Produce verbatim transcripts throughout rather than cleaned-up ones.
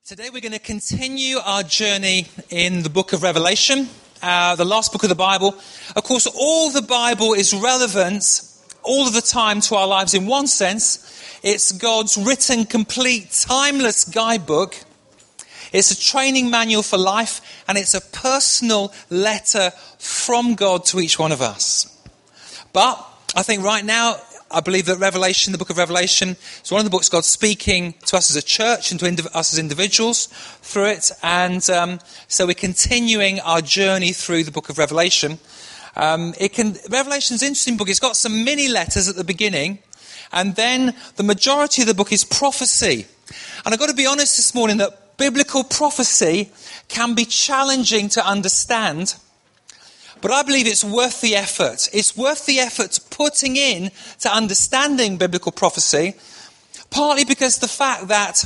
Today we're going to continue our journey in the book of Revelation, uh, the last book of the Bible. Of course, all the Bible is relevant all of the time to our lives in one sense. It's God's written, complete, timeless guidebook. It's a training manual for life, and it's a personal letter from God to each one of us. But I think right now, I believe that Revelation, the book of Revelation, is one of the books God's speaking to us as a church and to indiv- us as individuals through it. And um, so we're continuing our journey through the book of Revelation. Um, it can Revelation's an interesting book. It's got some mini letters at the beginning. And then the majority of the book is prophecy. And I've got to be honest this morning that biblical prophecy can be challenging to understand. But I believe it's worth the effort. It's worth the effort putting in to understanding biblical prophecy, partly because the fact that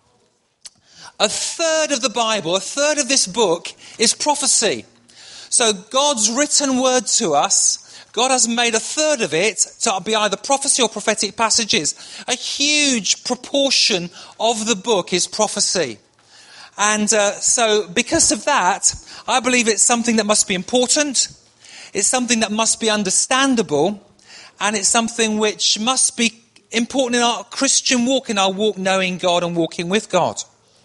a third of the Bible, a third of this book is prophecy. So God's written word to us, God has made a third of it to be either prophecy or prophetic passages. A huge proportion of the book is prophecy. And uh, so because of that, I believe it's something that must be important, it's something that must be understandable, and it's something which must be important in our Christian walk, in our walk knowing God and walking with God.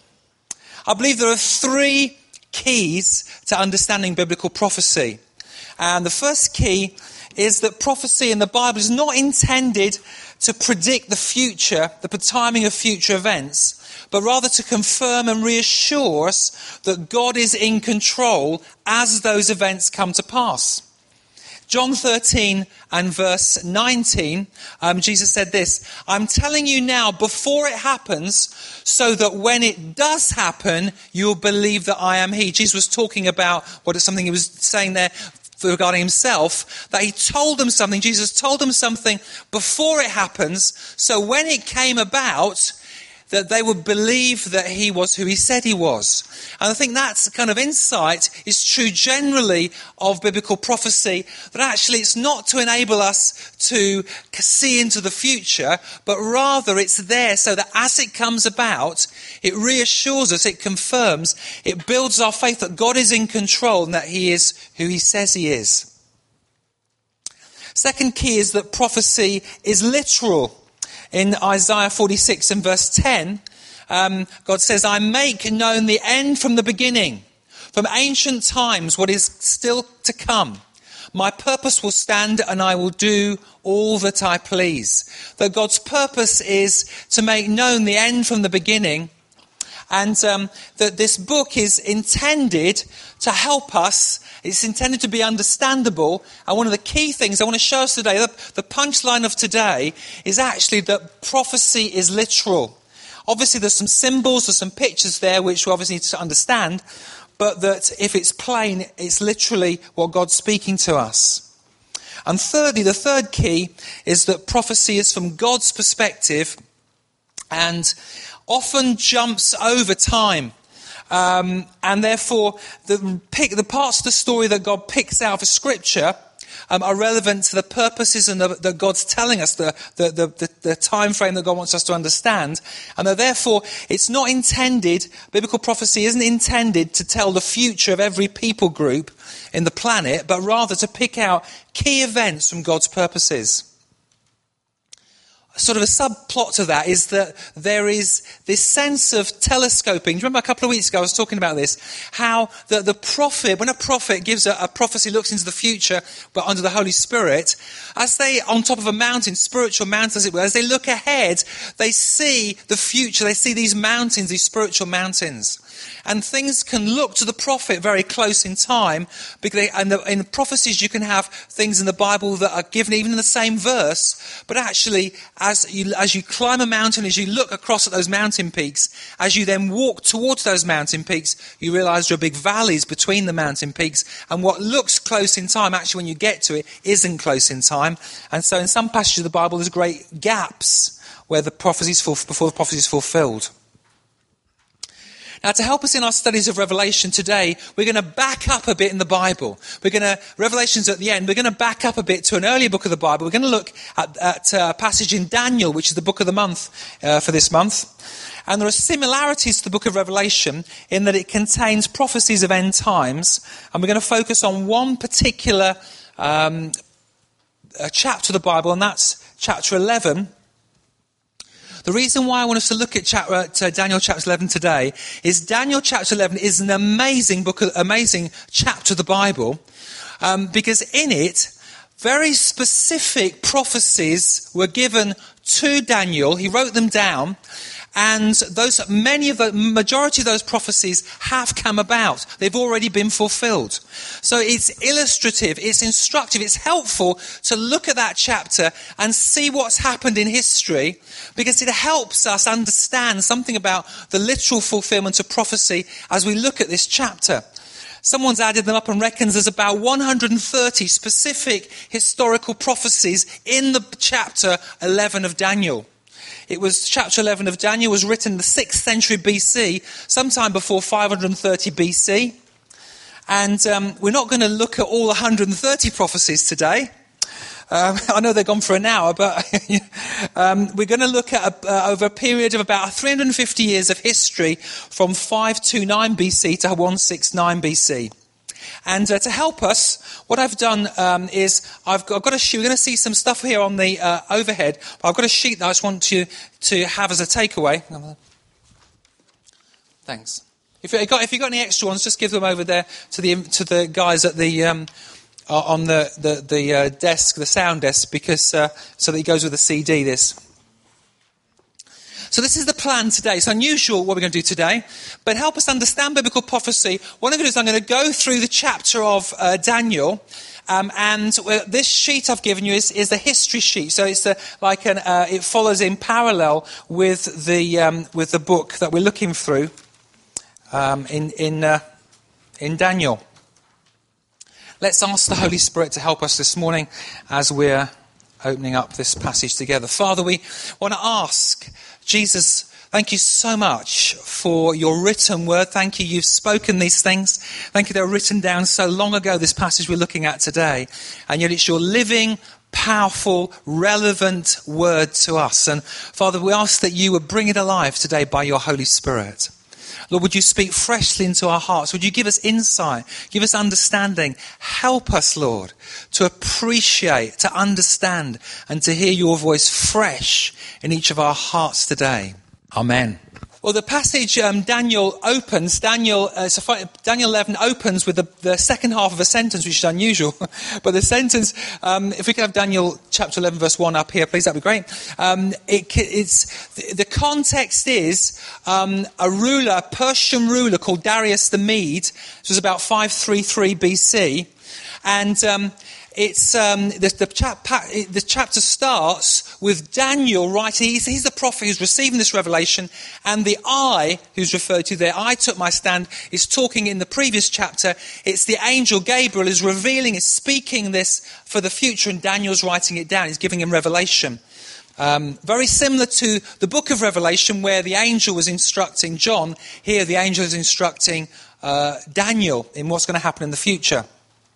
I believe there are three keys to understanding biblical prophecy. And the first key is that prophecy in the Bible is not intended to predict the future, the timing of future events, but rather to confirm and reassure us that God is in control as those events come to pass. John thirteen and verse nineteen, um, Jesus said this, "I'm telling you now before it happens, so that when it does happen, you'll believe that I am he." Jesus was talking about what is something he was saying there regarding himself, that he told them something, Jesus told them something before it happens, so when it came about, that they would believe that he was who he said he was. And I think that kind of insight is true generally of biblical prophecy, that actually it's not to enable us to see into the future, but rather it's there so that as it comes about, it reassures us, it confirms, it builds our faith that God is in control and that he is who he says he is. Second key is that prophecy is literal. In Isaiah forty-six and verse ten, um, God says, "I make known the end from the beginning, from ancient times what is still to come. My purpose will stand and I will do all that I please." That God's purpose is to make known the end from the beginning, and um, that this book is intended to help us. It's intended to be understandable. And one of the key things I want to show us today, the, the punchline of today, is actually that prophecy is literal. Obviously, there's some symbols, there's some pictures there which we obviously need to understand. But that if it's plain, it's literally what God's speaking to us. And thirdly, the third key is that prophecy is from God's perspective and often jumps over time. Um, and therefore, the, pick, the parts of the story that God picks out of Scripture um, are relevant to the purposes and the, that God's telling us, the, the, the, the, the time frame that God wants us to understand. And that therefore, it's not intended, biblical prophecy isn't intended to tell the future of every people group in the planet, but rather to pick out key events from God's purposes. Sort of a subplot to that is that there is this sense of telescoping. Do you remember a couple of weeks ago I was talking about this? How the, the prophet, when a prophet gives a, a prophecy, looks into the future, but under the Holy Spirit, as they, on top of a mountain, spiritual mountain as it were, as they look ahead, they see the future, they see these mountains, these spiritual mountains. And things can look to the prophet very close in time, because they, and the, in prophecies you can have things in the Bible that are given even in the same verse, but actually as you, as you climb a mountain, as you look across at those mountain peaks, as you then walk towards those mountain peaks, you realise there are big valleys between the mountain peaks, and what looks close in time, actually when you get to it, isn't close in time. And so in some passages of the Bible there's great gaps where the prophecies before the prophecy is fulfilled. Now, to help us in our studies of Revelation today, we're going to back up a bit in the Bible. We're going to, Revelation's at the end, we're going to back up a bit to an earlier book of the Bible. We're going to look at, at a passage in Daniel, which is the book of the month uh, for this month. And there are similarities to the book of Revelation in that it contains prophecies of end times. And we're going to focus on one particular um, chapter of the Bible, and that's chapter eleven. The reason why I want us to look at, chapter, at uh, Daniel chapter eleven today is Daniel chapter eleven is an amazing book, amazing chapter of the Bible, um, because in it, very specific prophecies were given to Daniel. He wrote them down, and those many of the majority of those prophecies have come about. They've already been fulfilled. So it's illustrative, it's instructive, it's helpful to look at that chapter and see what's happened in history, because it helps us understand something about the literal fulfillment of prophecy as we look at this chapter. Someone's added them up and reckons there's about one hundred thirty specific historical prophecies in the chapter eleven of Daniel. It was chapter eleven of Daniel was written in the sixth century B C, sometime before five hundred thirty B C. And um, we're not going to look at all one hundred thirty prophecies today. Um, I know they're gone for an hour, but um, we're going to look at a, uh, over a period of about three hundred fifty years of history from five twenty-nine B C to one sixty-nine B C. And uh, to help us, what I've done um, is I've got, I've got a sheet. We're going to see some stuff here on the uh, overhead, but I've got a sheet that I just want you to have as a takeaway. Thanks. If you've got, if you've got any extra ones, just give them over there to the to the guys at the um, on the the, the uh, desk, the sound desk, because uh, so that it goes with the C D. This. So this is the plan today. It's unusual what we're going to do today, but help us understand biblical prophecy. What I'm going to do is I'm going to go through the chapter of uh, Daniel, um, and uh, this sheet I've given you is, is the history sheet. So it's a, like an uh, it follows in parallel with the um, with the book that we're looking through um, in in uh, in Daniel. Let's ask the Holy Spirit to help us this morning as we're opening up this passage together. Father, we want to ask. Jesus, thank you so much for your written word. Thank you, you've spoken these things. Thank you, they were written down so long ago, this passage we're looking at today. And yet it's your living, powerful, relevant word to us. And Father, we ask that you would bring it alive today by your Holy Spirit. Lord, would you speak freshly into our hearts? Would you give us insight, give us understanding? Help us, Lord, to appreciate, to understand, and to hear your voice fresh in each of our hearts today. Amen. Well, the passage um, Daniel opens, Daniel, uh, so Daniel eleven opens with the, the second half of a sentence, which is unusual. But the sentence, um, if we could have Daniel chapter eleven, verse one up here, please, that'd be great. Um, it, it's the, the context is um, a ruler, a Persian ruler called Darius the Mede. This was about five thirty-three B C, and um, It's um, the, the, chap, the chapter starts with Daniel writing. He's, he's the prophet who's receiving this revelation, and the I, who's referred to there, I took my stand, is talking in the previous chapter. It's the angel Gabriel is revealing, is speaking this for the future, and Daniel's writing it down. He's giving him revelation. Um, very similar to the book of Revelation, where the angel was instructing John. Here, the angel is instructing uh, Daniel in what's going to happen in the future.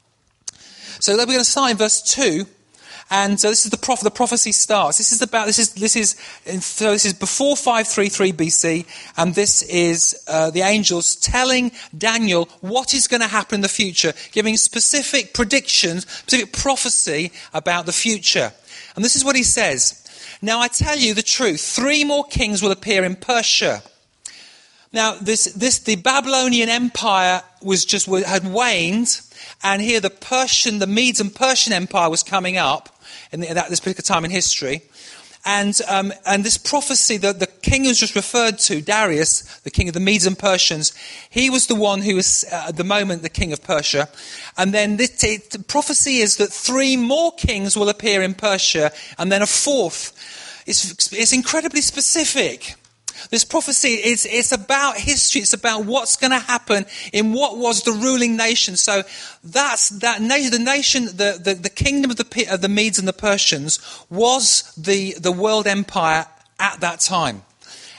So we're going to start in verse two, and so this is the prophet. The prophecy starts. This is about. This is this is so this is before five thirty-three B C, and this is uh, the angels telling Daniel what is going to happen in the future, giving specific predictions, specific prophecy about the future. And this is what he says: "Now I tell you the truth. Three more kings will appear in Persia." Now, this this the Babylonian Empire was just had waned. And here the Persian, the Medes and Persian Empire was coming up in the, at this particular time in history. And um, and this prophecy, that the king who's just referred to, Darius, the king of the Medes and Persians, he was the one who was uh, at the moment the king of Persia. And then this, it, the prophecy is that three more kings will appear in Persia, and then a fourth. It's, it's incredibly specific. This prophecy is it's about history. It's about what's going to happen in what was the ruling nation. So that's that nation. The nation, the, the, the kingdom of the of the Medes and the Persians was the the world empire at that time.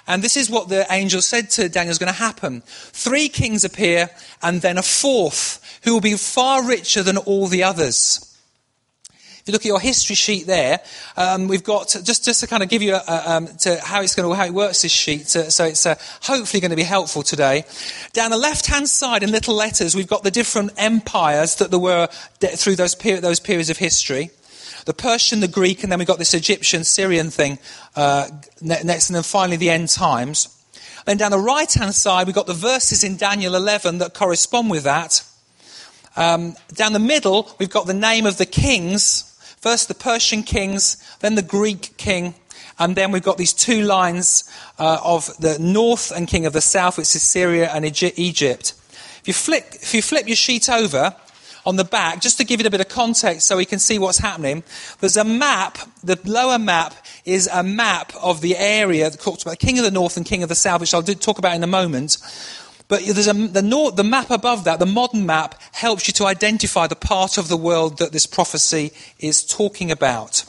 And this is what the angel said to Daniel is going to happen. Three kings appear, and then a fourth, who will be far richer than all the others. If you look at your history sheet there, um, we've got, just, just to kind of give you a, a, um, to how it's going to, how it works, this sheet, to, so it's uh, hopefully going to be helpful today. Down the left-hand side in little letters, we've got the different empires that there were through those, peri- those periods of history. The Persian, the Greek, and then we've got this Egyptian, Syrian thing uh, next, and then finally the end times. Then down the right-hand side, we've got the verses in Daniel eleven that correspond with that. Um, down the middle, we've got the name of the kings. First the Persian kings, then the Greek king, and then we've got these two lines uh, of the north and king of the south, which is Syria and Egypt. If you flip, if you flip your sheet over on the back, just to give it a bit of context so we can see what's happening, there's a map. The lower map is a map of the area that talks about king of the north and king of the south, which I'll do, talk about in a moment. But there's a, the, north, the map above that, the modern map, helps you to identify the part of the world that this prophecy is talking about.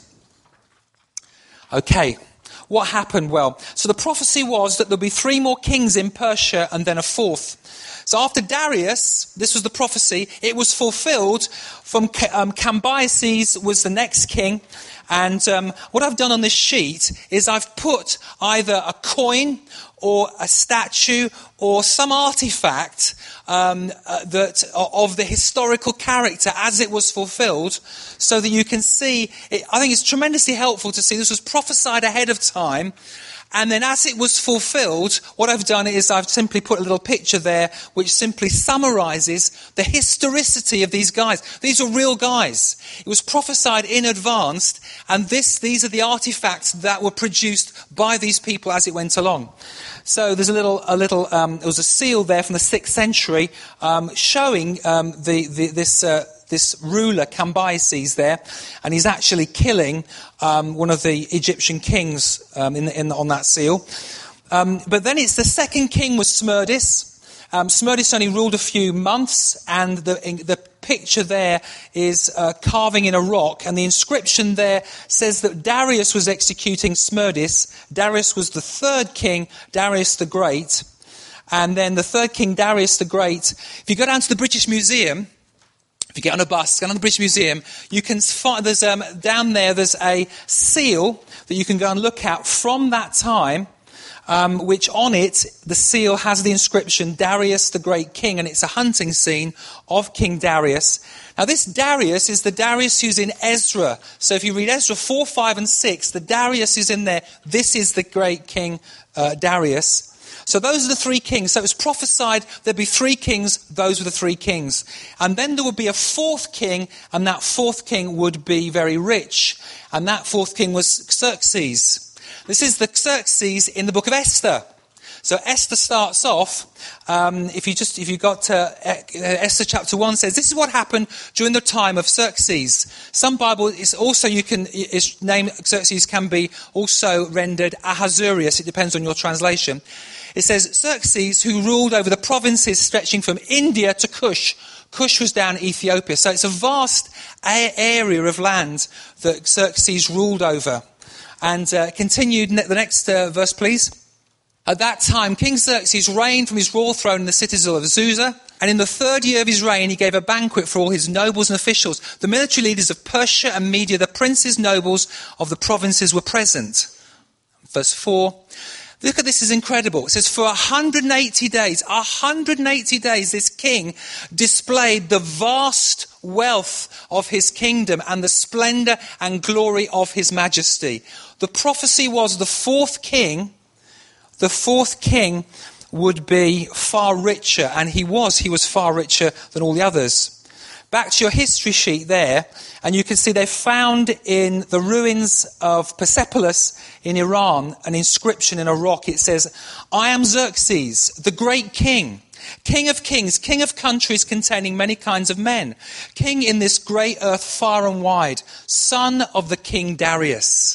Okay, what happened? Well, so the prophecy was that there'll be three more kings in Persia and then a fourth. So after Darius, this was the prophecy, it was fulfilled. From um, Cambyses was the next king. And um, what I've done on this sheet is I've put either a coin or a statue or some artifact um, uh, that of the historical character as it was fulfilled, so that you can see it. I think it's tremendously helpful to see this was prophesied ahead of time. And then as it was fulfilled, what I've done is I've simply put a little picture there which simply summarizes the historicity of these guys. These are real guys. It was prophesied in advance, and this, these are the artifacts that were produced by these people as it went along. So there's a little, a little, um, there was a seal there from the sixth century um, showing um, the, the this. Uh, this ruler Cambyses there, and he's actually killing um, one of the Egyptian kings um, in, in, on that seal. Um, but then it's the second king was Smerdis. Um, Smerdis only ruled a few months, and the, in, the picture there is uh, carving in a rock, and the inscription there says that Darius was executing Smerdis. Darius was the third king, Darius the Great. And then the third king, Darius the Great. If you go down to the British Museum, if you get on a bus, go on the British Museum, you can find, there's um, down there, there's a seal that you can go and look at from that time, um, which on it, the seal has the inscription, Darius the Great King, and it's a hunting scene of King Darius. Now this Darius is the Darius who's in Ezra. So if you read Ezra four, five and six, the Darius is in there. This is the great King uh, Darius. So those are the three kings. So it was prophesied there'd be three kings. Those were the three kings. And then there would be a fourth king, and that fourth king would be very rich. And that fourth king was Xerxes. This is the Xerxes in the book of Esther. So Esther starts off, um, if you just, if you got to uh, Esther chapter one says, this is what happened during the time of Xerxes. Some Bible is also, you can, is name Xerxes can be also rendered Ahasuerus. It depends on your translation. It says, Xerxes, who ruled over the provinces stretching from India to Cush. Cush was down in Ethiopia. So it's a vast a- area of land that Xerxes ruled over. And uh, continued, the next uh, verse, please. At that time, King Xerxes reigned from his royal throne in the citadel of Susa. And in the third year of his reign, he gave a banquet for all his nobles and officials. The military leaders of Persia and Media, the princes, nobles of the provinces were present. Verse four. Look at this, is incredible. It says, for one hundred eighty days, one hundred eighty days, this king displayed the vast wealth of his kingdom and the splendor and glory of his majesty. The prophecy was the fourth king, the fourth king would be far richer, and he was, he was far richer than all the others. Back to your history sheet there, and you can see they found in the ruins of Persepolis in Iran an inscription in a rock. It says, I am Xerxes, the great king, king of kings, king of countries containing many kinds of men, king in this great earth far and wide, son of the king Darius.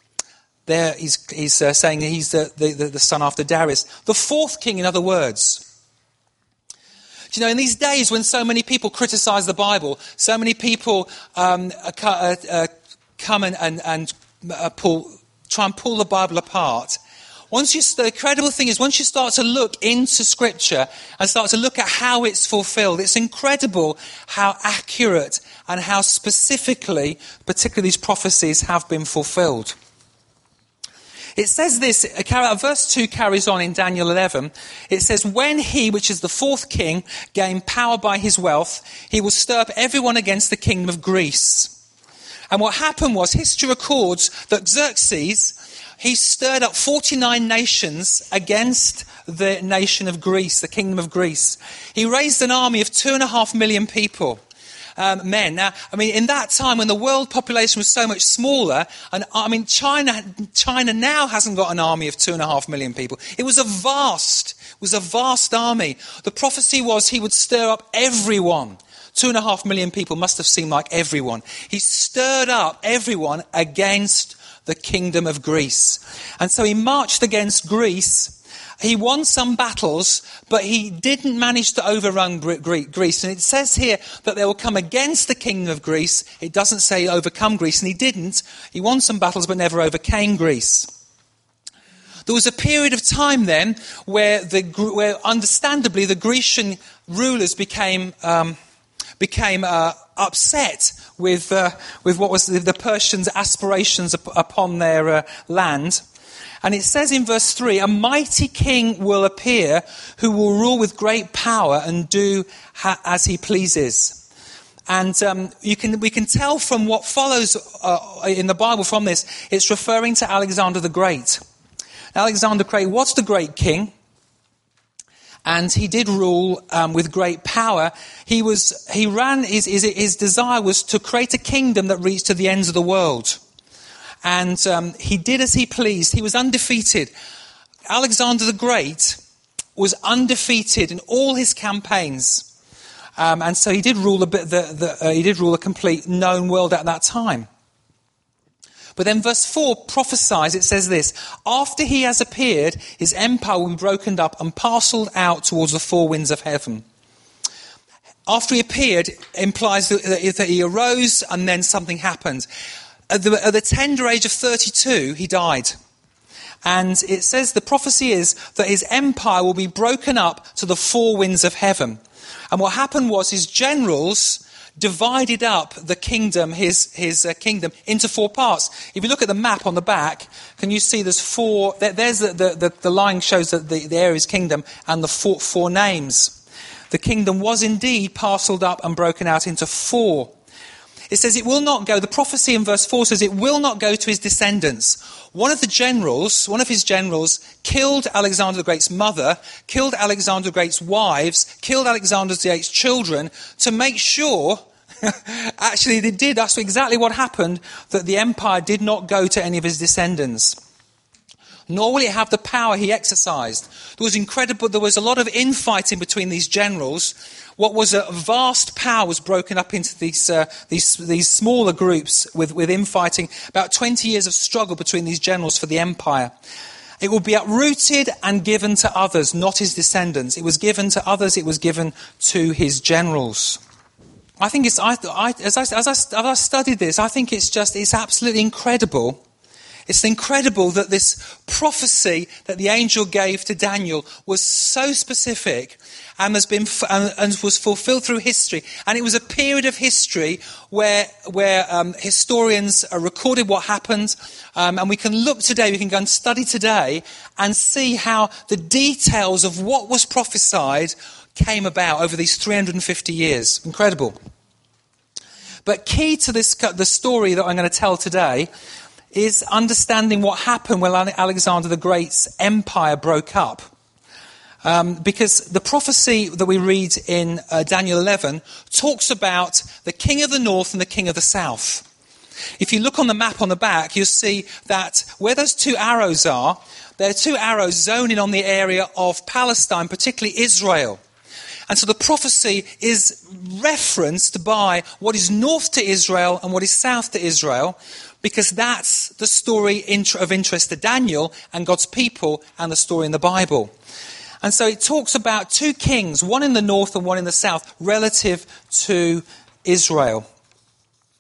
There he's, he's uh, saying he's the, the, the son after Darius. The fourth king, in other words. You know, in these days when so many people criticize the Bible, so many people um, uh, uh, come and, and, and uh, pull, try and pull the Bible apart, Once you, the incredible thing is, once you start to look into Scripture and start to look at how it's fulfilled, it's incredible how accurate and how specifically, particularly these prophecies have been fulfilled. It says this, verse two carries on in Daniel eleven. It says, when he, which is the fourth king, gained power by his wealth, he will stir up everyone against the kingdom of Greece. And what happened was, history records that Xerxes, he stirred up forty-nine nations against the nation of Greece, the kingdom of Greece. He raised an army of two and a half million people. Um, men. Now, I mean, in that time when the world population was so much smaller, and I mean, China, China now hasn't got an army of two and a half million people. It was a vast, it was a vast army. The prophecy was he would stir up everyone. Two and a half million people must have seemed like everyone. He stirred up everyone against the kingdom of Greece. And so he marched against Greece. He won some battles, but he didn't manage to overrun Greece. And it says here that they will come against the kingdom of Greece. It doesn't say overcome Greece, and he didn't. He won some battles, but never overcame Greece. There was a period of time then where, the, where understandably, the Grecian rulers became um, became uh, upset with uh, with what was the, the Persians' aspirations up, upon their uh, land. And it says in verse three, a mighty king will appear who will rule with great power and do ha- as he pleases. And um, you can we can tell from what follows uh, in the Bible from this, it's referring to Alexander the Great. Alexander the Great was the great king, and he did rule um, with great power. He was he ran his, his his desire was to create a kingdom that reached to the ends of the world. And um, he did as he pleased. He was undefeated. Alexander the Great was undefeated in all his campaigns, um, and so he did rule a bit. The, the, uh, he did rule a complete known world at that time. But then, verse four prophesies. It says this: after he has appeared, his empire will be broken up and parcelled out towards the four winds of heaven. After he appeared implies that, that he arose, and then something happened. At the, at the tender age of thirty-two, he died. And it says the prophecy is that his empire will be broken up to the four winds of heaven. And what happened was his generals divided up the kingdom, his his uh, kingdom, into four parts. If you look at the map on the back, can you see there's four, there, there's the, the, the, the line shows that the, the area's kingdom and the four, four names. The kingdom was indeed parcelled up and broken out into four. It says it will not go, the prophecy in verse four says it will not go to his descendants. One of the generals, one of his generals, killed Alexander the Great's mother, killed Alexander the Great's wives, killed Alexander the Great's children to make sure, actually they did, that's exactly what happened, that the empire did not go to any of his descendants. Nor will it have the power he exercised. There was incredible, there was a lot of infighting between these generals. What was a vast power was broken up into these uh, these these smaller groups with, with infighting. About twenty years of struggle between these generals for the empire. It will be uprooted and given to others, not his descendants. It was given to others, it was given to his generals. I think it's, I, I, as, I, as, I, as I studied this, I think it's just, it's absolutely incredible. It's incredible that this prophecy that the angel gave to Daniel was so specific and has been and was fulfilled through history. And it was a period of history where where um, historians recorded what happened, um, and we can look today, we can go and study today and see how the details of what was prophesied came about over these three hundred fifty years. Incredible. But key to this, the story that I'm going to tell today, is understanding what happened when Alexander the Great's empire broke up. Um, because the prophecy that we read in uh, Daniel eleven talks about the king of the north and the king of the south. If you look on the map on the back, you'll see that where those two arrows are, there are two arrows zoning on the area of Palestine, particularly Israel. And so the prophecy is referenced by what is north to Israel and what is south to Israel, because that's the story of interest to Daniel and God's people and the story in the Bible. And so it talks about two kings, one in the north and one in the south, relative to Israel.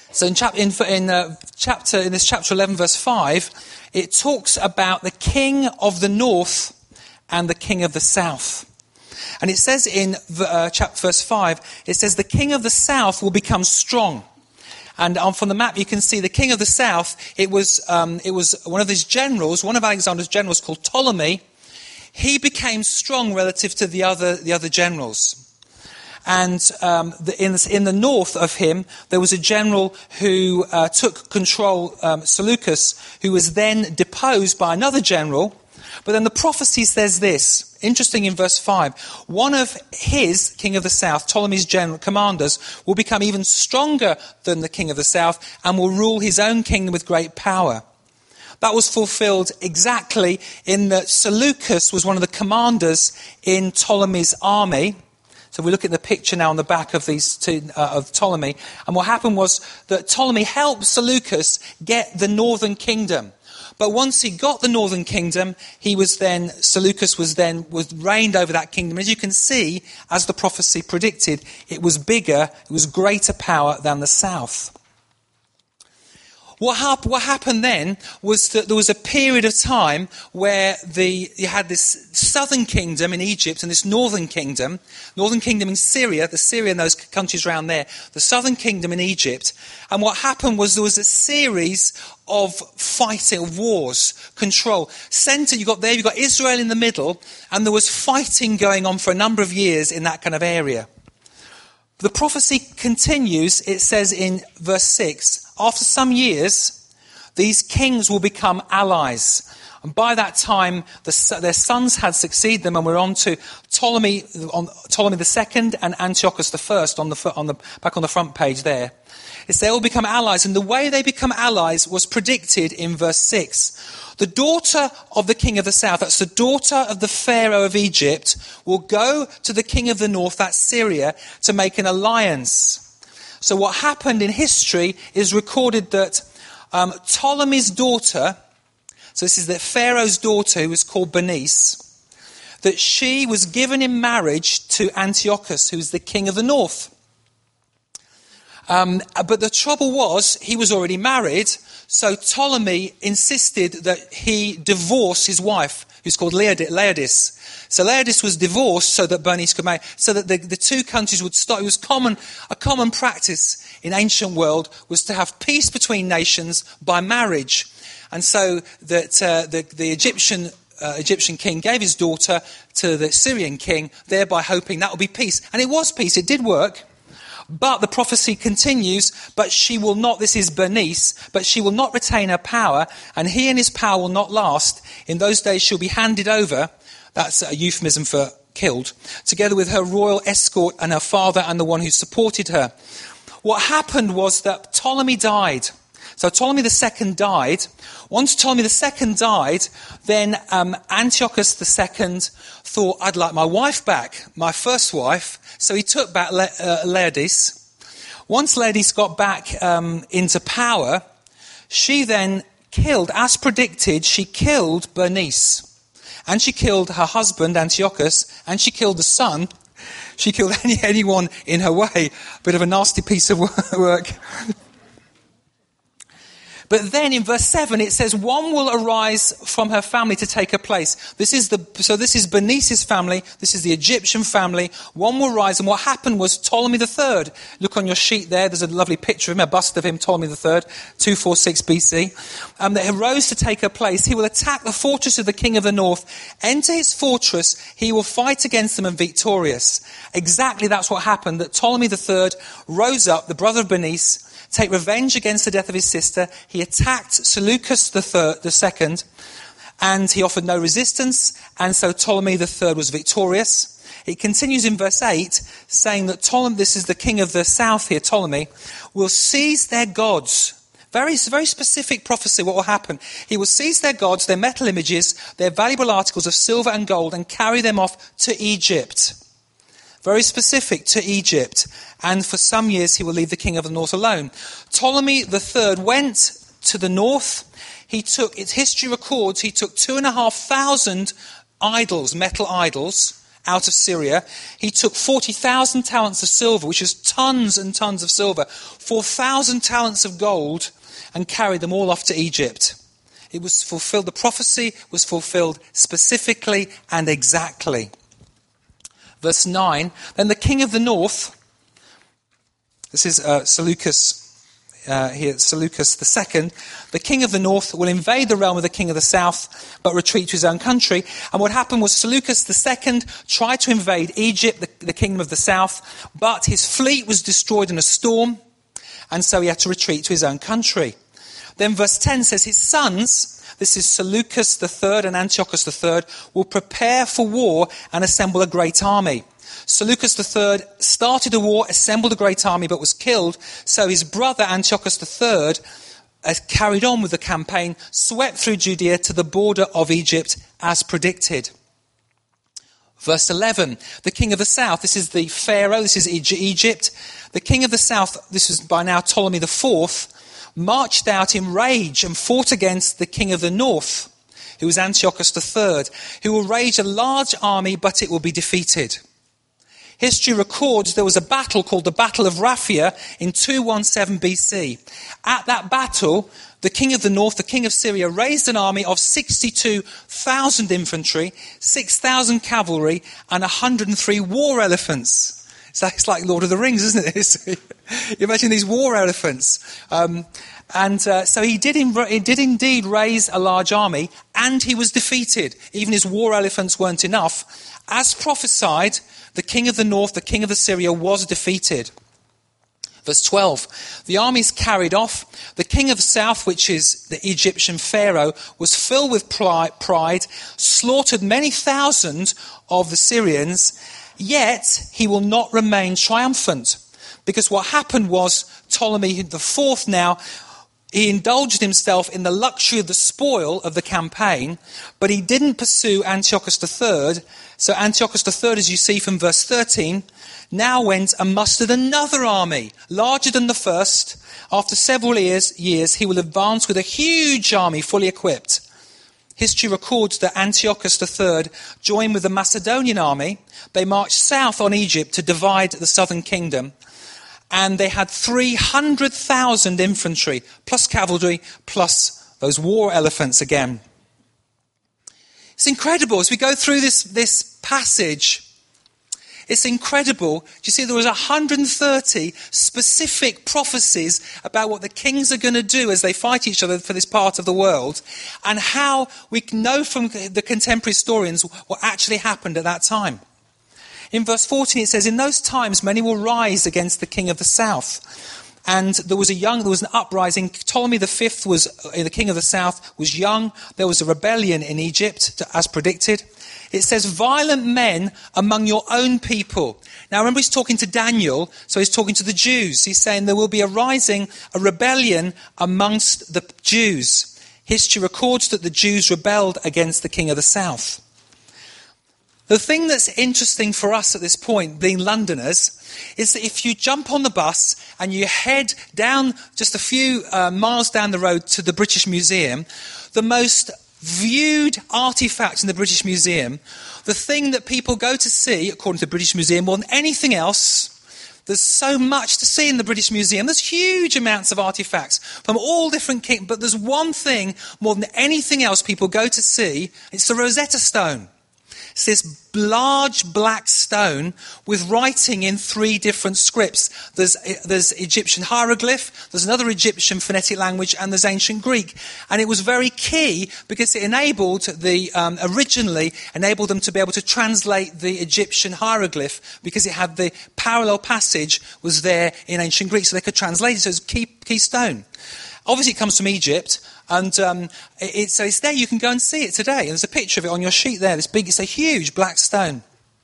So in, chap- in, in, uh, chapter, in this chapter eleven, verse five, it talks about the king of the north and the king of the south. And it says in uh, chapter verse five, it says, the king of the south will become strong. And um, from the map, you can see the king of the south, it was, um, it was one of his generals, one of Alexander's generals called Ptolemy. He became strong relative to the other, the other generals. And um, the, in, the, in the north of him, there was a general who uh, took control, um, Seleucus, who was then deposed by another general. But then the prophecy says this, interesting in verse five, one of his, king of the south, Ptolemy's general commanders, will become even stronger than the king of the south and will rule his own kingdom with great power. That was fulfilled exactly in that Seleucus was one of the commanders in Ptolemy's army. So we look at the picture now on the back of these two, uh, of Ptolemy. And what happened was that Ptolemy helped Seleucus get the northern kingdom. But once he got the northern kingdom, he was then, Seleucus was then, was reigned over that kingdom. As you can see, as the prophecy predicted, it was bigger, it was greater power than the south. What, hap- what happened then was that there was a period of time where the you had this southern kingdom in Egypt and this northern kingdom, northern kingdom in Syria, the Syria and those countries around there, the southern kingdom in Egypt. And what happened was there was a series of fighting, of wars, control. Center, you got there, you got Israel in the middle, and there was fighting going on for a number of years in that kind of area. The prophecy continues, it says in verse six, after some years, these kings will become allies. And by that time, the, their sons had succeeded them, and we're on to Ptolemy, on Ptolemy the Second and Antiochus the First on the, on the, back on the front page there. It's they will become allies, and the way they become allies was predicted in verse six. The daughter of the king of the south, that's the daughter of the Pharaoh of Egypt, will go to the king of the north, that's Syria, to make an alliance. So what happened in history is recorded that um, Ptolemy's daughter, so this is the Pharaoh's daughter who was called Bernice, that she was given in marriage to Antiochus, who's the king of the north. Um, but the trouble was, he was already married, so Ptolemy insisted that he divorce his wife, who's called Laodice. So Laodice was divorced so that Bernice could marry, so that the, the two countries would start. It was common, a common practice in ancient world was to have peace between nations by marriage. And so that uh, the, the Egyptian uh, Egyptian king gave his daughter to the Syrian king, thereby hoping that would be peace. And it was peace, it did work. But the prophecy continues, but she will not, this is Bernice, but she will not retain her power, and he and his power will not last. In those days she'll be handed over, that's a euphemism for killed, together with her royal escort and her father and the one who supported her. What happened was that Ptolemy died. So Ptolemy the Second died. Once Ptolemy the Second died, then um, Antiochus the Second thought, I'd like my wife back, my first wife. So he took back Le- uh, Laodice. Once Laodice got back um, into power, she then killed, as predicted, she killed Bernice. And she killed her husband, Antiochus, and she killed the son. She killed any, anyone in her way. A bit of a nasty piece of work. But then in verse seven it says, one will arise from her family to take her place. This is the, so this is Bernice's family, this is the Egyptian family. One will rise, and what happened was Ptolemy the Third. Look on your sheet there, there's a lovely picture of him, a bust of him, Ptolemy the Third, two forty-six B C. Um, that he rose to take her place. He will attack the fortress of the king of the north, enter his fortress, he will fight against them and victorious. Exactly that's what happened, that Ptolemy the Third rose up, the brother of Bernice, take revenge against the death of his sister. He attacked Seleucus the third, the second, and he offered no resistance, and so Ptolemy the third was victorious. It continues in verse eight, saying that Ptolemy, this is the king of the south here, Ptolemy, will seize their gods. Very, very specific prophecy, what will happen. He will seize their gods, their metal images, their valuable articles of silver and gold, and carry them off to Egypt. Very specific, to Egypt. And for some years he will leave the king of the north alone. Ptolemy the Third went to the north. He took, its history records, he took two and a half thousand idols, metal idols, out of Syria. He took forty thousand talents of silver, which is tons and tons of silver, four thousand talents of gold, and carried them all off to Egypt. It was fulfilled, the prophecy was fulfilled specifically and exactly. Verse nine, then the king of the north, this is uh, Seleucus uh, here, Seleucus the second, the king of the north will invade the realm of the king of the south, but retreat to his own country. And what happened was Seleucus the second tried to invade Egypt, the, the kingdom of the south, but his fleet was destroyed in a storm, and so he had to retreat to his own country. Then verse ten says his sons, this is Seleucus the third and Antiochus the third, will prepare for war and assemble a great army. Seleucus the third started a war, assembled a great army, but was killed. So his brother Antiochus the third uh, carried on with the campaign, swept through Judea to the border of Egypt as predicted. Verse eleven, the king of the south, this is the Pharaoh, this is Egypt. The king of the south, this is by now Ptolemy the fourth, marched out in rage and fought against the king of the north, who was Antiochus the third, who will raise a large army, but it will be defeated. History records there was a battle called the Battle of Raphia in two seventeen B C. At that battle, the king of the north, the king of Syria, raised an army of sixty-two thousand infantry, six thousand cavalry, and one hundred three war elephants. So it's like Lord of the Rings, isn't it? You imagine these war elephants. Um, and uh, so he did, in, he did indeed raise a large army, and he was defeated. Even his war elephants weren't enough. As prophesied, the king of the north, the king of Assyria, was defeated. Verse twelve, the armies carried off. The king of the south, which is the Egyptian Pharaoh, was filled with pride, slaughtered many thousand of the Syrians, yet he will not remain triumphant. Because what happened was Ptolemy the fourth now, he indulged himself in the luxury of the spoil of the campaign, but he didn't pursue Antiochus the third. So Antiochus the third, as you see from verse thirteen, now went and mustered another army, larger than the first. After several years, years, he will advance with a huge army fully equipped. History records that Antiochus the third joined with the Macedonian army. They marched south on Egypt to divide the southern kingdom. And they had three hundred thousand infantry, plus cavalry, plus those war elephants again. It's incredible. As we go through this, this passage, it's incredible. Do you see there was one hundred thirty specific prophecies about what the kings are going to do as they fight each other for this part of the world, and how we know from the contemporary historians what actually happened at that time. In verse fourteen it says, in those times many will rise against the king of the south. And there was a young, there was an uprising. Ptolemy the fifth was, uh, the king of the south, was young. There was a rebellion in Egypt, to, as predicted. It says, violent men among your own people. Now remember, he's talking to Daniel, so he's talking to the Jews. He's saying there will be a rising, a rebellion amongst the Jews. History records that the Jews rebelled against the king of the south. The thing that's interesting for us at this point, being Londoners, is that if you jump on the bus and you head down just a few uh, miles down the road to the British Museum, the most viewed artefact in the British Museum, the thing that people go to see, according to the British Museum, more than anything else, there's so much to see in the British Museum. There's huge amounts of artefacts from all different kingdoms, but there's one thing more than anything else people go to see. It's the Rosetta Stone. It's this large black stone with writing in three different scripts. There's, there's Egyptian hieroglyph, there's another Egyptian phonetic language, and there's ancient Greek. And it was very key because it enabled the, um, originally enabled them to be able to translate the Egyptian hieroglyph because it had the parallel passage was there in ancient Greek, so they could translate it. So it's a key, key stone. Obviously it comes from Egypt. And um, it, so it's there. You can go and see it today. And there's a picture of it on your sheet there. This big, it's a huge black stone.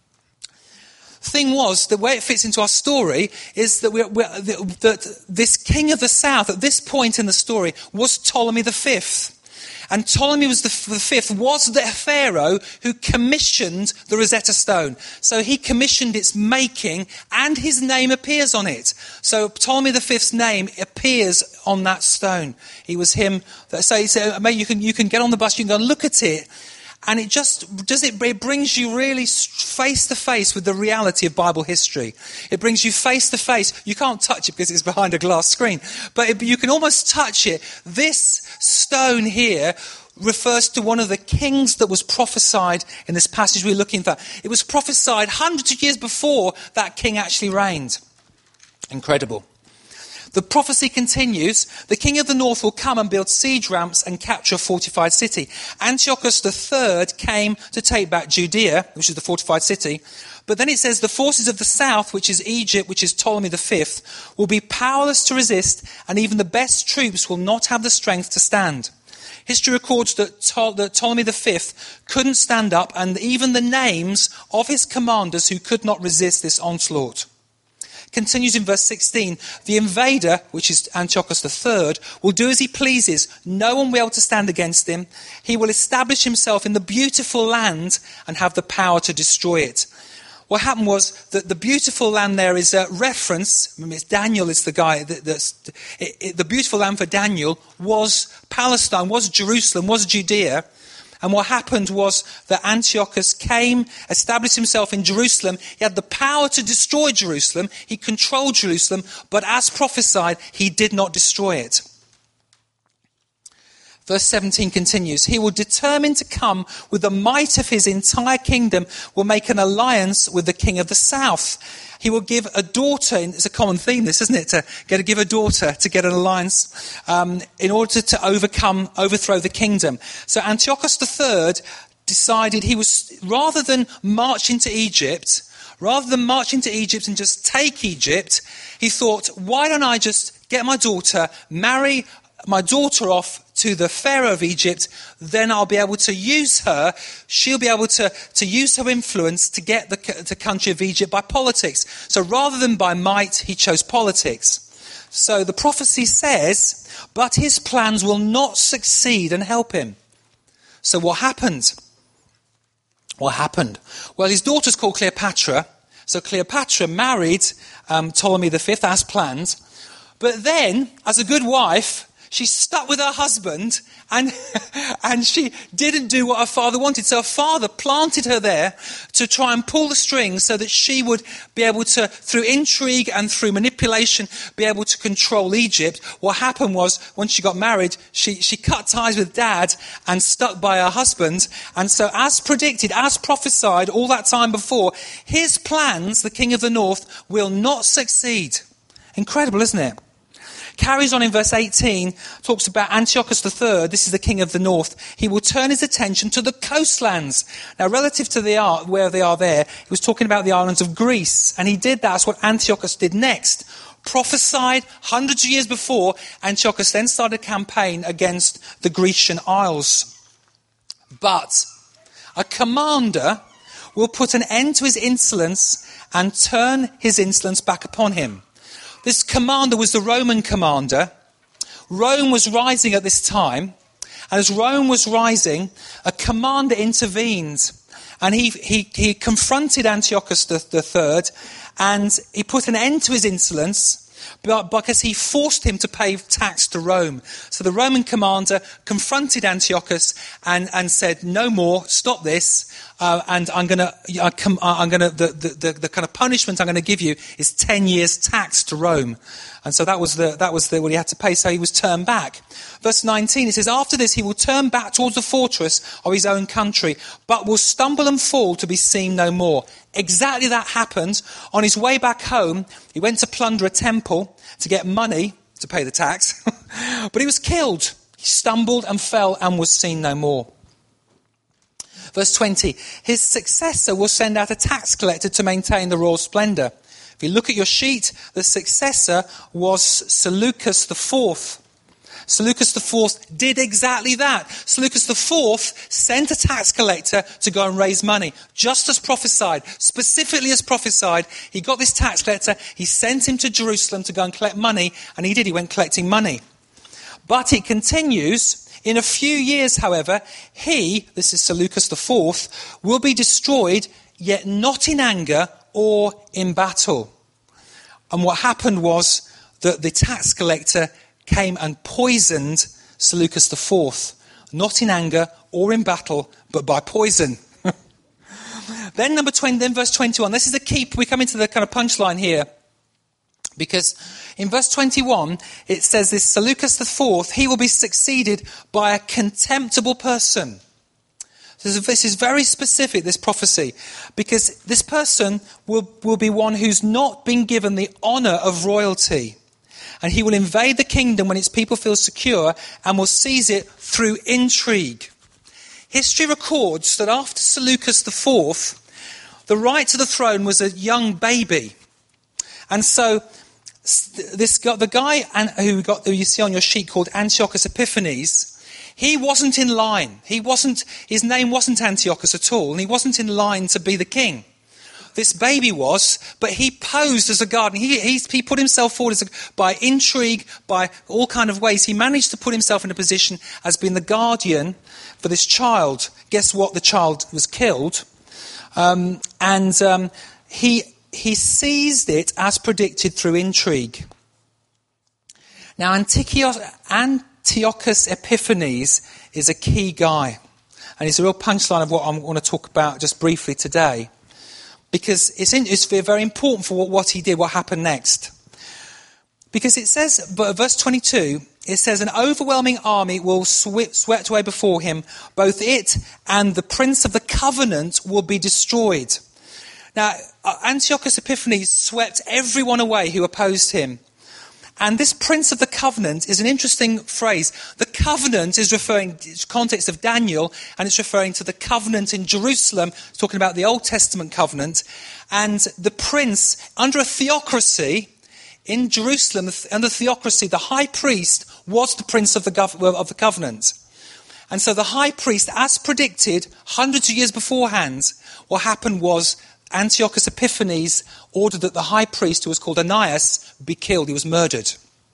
Thing was, the way it fits into our story is that, we're, we're, that this king of the south, at this point in the story, was Ptolemy the fifth. And Ptolemy was the, the fifth, was the pharaoh who commissioned the Rosetta Stone. So he commissioned its making, and his name appears on it. So Ptolemy the fifth's name appears on that stone. He was him. That, so, so mate, you can you can get on the bus, you can go and look at it, And it just does it, it brings you really face to face with the reality of Bible history. It brings you face to face. You can't touch it because it's behind a glass screen, but it, you can almost touch it. This stone here refers to one of the kings that was prophesied in this passage we're looking for. It was prophesied hundreds of years before that king actually reigned. Incredible. The prophecy continues. The king of the north will come and build siege ramps and capture a fortified city. Antiochus the third came to take back Judea, which is the fortified city. But then it says the forces of the south, which is Egypt, which is Ptolemy the fifth, will be powerless to resist, and even the best troops will not have the strength to stand. History records that Ptolemy the fifth couldn't stand up, and even the names of his commanders who could not resist this onslaught. Continues in verse sixteen, the invader, which is Antiochus the third, will do as he pleases. No one will be able to stand against him. He will establish himself in the beautiful land and have the power to destroy it. What happened was that the beautiful land there is a reference. It's Daniel is the guy that, that's it, it, the beautiful land for Daniel was Palestine, was Jerusalem, was Judea. And what happened was that Antiochus came, established himself in Jerusalem. He had the power to destroy Jerusalem. He controlled Jerusalem, but as prophesied, he did not destroy it. Verse seventeen continues, he will determine to come with the might of his entire kingdom, will make an alliance with the king of the south. He will give a daughter, it's a common theme this, isn't it, to get to give a daughter to get an alliance um, in order to overcome, overthrow the kingdom. So Antiochus the third decided he was, rather than march into Egypt, rather than march into Egypt and just take Egypt, he thought, why don't I just get my daughter, marry my daughter off to the Pharaoh of Egypt, then I'll be able to use her, she'll be able to, to use her influence to get the, the country of Egypt by politics. So rather than by might, he chose politics. So the prophecy says, but his plans will not succeed and help him. So what happened? What happened? Well, his daughter's called Cleopatra. So Cleopatra married um, Ptolemy the fifth as planned. But then, as a good wife, she stuck with her husband and and she didn't do what her father wanted. So her father planted her there to try and pull the strings so that she would be able to, through intrigue and through manipulation, be able to control Egypt. What happened was, when she got married, she, she cut ties with dad and stuck by her husband. And so as predicted, as prophesied all that time before, his plans, the king of the north, will not succeed. Incredible, isn't it? Carries on in verse eighteen, talks about Antiochus the third, this is the king of the north. He will turn his attention to the coastlands. Now, relative to the art, where they are there, he was talking about the islands of Greece. And he did that. That's what Antiochus did next. Prophesied hundreds of years before, Antiochus then started a campaign against the Grecian Isles. But a commander will put an end to his insolence and turn his insolence back upon him. This commander was the Roman commander. Rome was rising at this time. And as Rome was rising, a commander intervened. And he, he, he confronted Antiochus the, the third. And he put an end to his insolence because he forced him to pay tax to Rome. So the Roman commander confronted Antiochus and, and said, no more, stop this. Uh, and I'm going to, I'm going to, the, the, the kind of punishment I'm going to give you is ten years tax to Rome. And so that was the, that was the, what he had to pay. So he was turned back. Verse nineteen, it says, after this, he will turn back towards the fortress of his own country, but will stumble and fall to be seen no more. Exactly that happened. On his way back home, he went to plunder a temple to get money to pay the tax, but he was killed. He stumbled and fell and was seen no more. Verse twenty, his successor will send out a tax collector to maintain the royal splendour. If you look at your sheet, the successor was Seleucus the fourth. Seleucus the fourth did exactly that. Seleucus the fourth sent a tax collector to go and raise money, just as prophesied, specifically as prophesied. He got this tax collector, he sent him to Jerusalem to go and collect money, and he did, he went collecting money. But it continues. In a few years, however, he, this is Seleucus the fourth, will be destroyed, yet not in anger or in battle. And what happened was that the tax collector came and poisoned Seleucus the fourth. not in anger or in battle, but by poison. Then number twenty, then verse twenty-one. This is the key. We come into the kind of punchline here. Because in verse twenty-one, it says this, Seleucus the fourth, he will be succeeded by a contemptible person. This is very specific, this prophecy, because this person will, will be one who's not been given the honour of royalty. And he will invade the kingdom when its people feel secure and will seize it through intrigue. History records that after Seleucus the fourth, the right to the throne was a young baby. And so this guy, the guy who got who you see on your sheet called Antiochus Epiphanes, he wasn't in line. He wasn't. His name wasn't Antiochus at all, and he wasn't in line to be the king. This baby was, but he posed as a guardian. He, he, he put himself forward as a, by intrigue, by all kind of ways. He managed to put himself in a position as being the guardian for this child. Guess what? The child was killed, um, and um, he he seized it as predicted through intrigue. Now, Antiochus, Antiochus Epiphanes is a key guy, and it's a real punchline of what I want to talk about just briefly today. Because it's, in, it's very important for what, what he did, what happened next. Because it says, but verse twenty-two, it says, an overwhelming army will sweep, swept away before him. Both it and the prince of the covenant will be destroyed. Now, Antiochus Epiphanes swept everyone away who opposed him. And this prince of the covenant is an interesting phrase. The covenant is referring to the context of Daniel, and it's referring to the covenant in Jerusalem. It's talking about the Old Testament covenant. And the prince, under a theocracy in Jerusalem, under theocracy, the high priest was the prince of the, gov- of the covenant. And so the high priest, as predicted hundreds of years beforehand, what happened was Antiochus Epiphanes ordered that the high priest, who was called Ananias, be killed. He was murdered.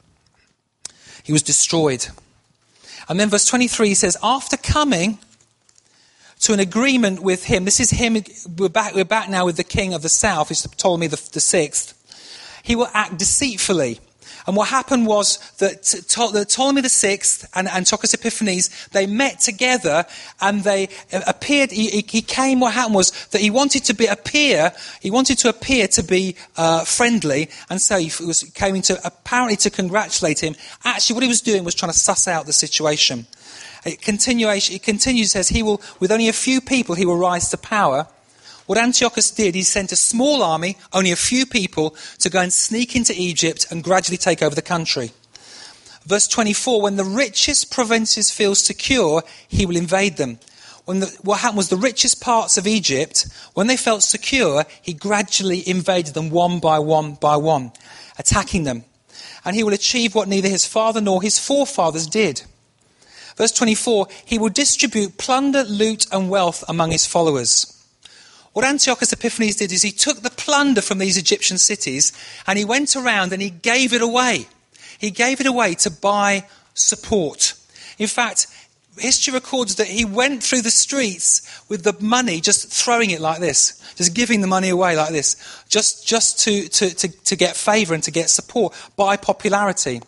He was destroyed. And then verse twenty-three says, after coming to an agreement with him, this is him, we're back, we're back now with the king of the south, who's Ptolemy the, the sixth, he will act deceitfully. And what happened was that Ptolemy the sixth and Antiochus Epiphanes, they met together and they appeared, he, he came, what happened was that he wanted to be appear, he wanted to appear to be uh, friendly, and so he was came to apparently to congratulate him. Actually what he was doing was trying to suss out the situation. It, continuation, it continues, says he will, with only a few people, he will rise to power. What Antiochus did, he sent a small army, only a few people, to go and sneak into Egypt and gradually take over the country. Verse twenty-four, when the richest provinces feel secure, he will invade them. When the, what happened was the richest parts of Egypt, when they felt secure, he gradually invaded them one by one by one, attacking them. And he will achieve what neither his father nor his forefathers did. Verse twenty-four, he will distribute plunder, loot and wealth among his followers. What Antiochus Epiphanes did is he took the plunder from these Egyptian cities and he went around and he gave it away. He gave it away to buy support. In fact, history records that he went through the streets with the money, just throwing it like this, just giving the money away like this, just, just to, to, to, to get favour and to get support, buy popularity.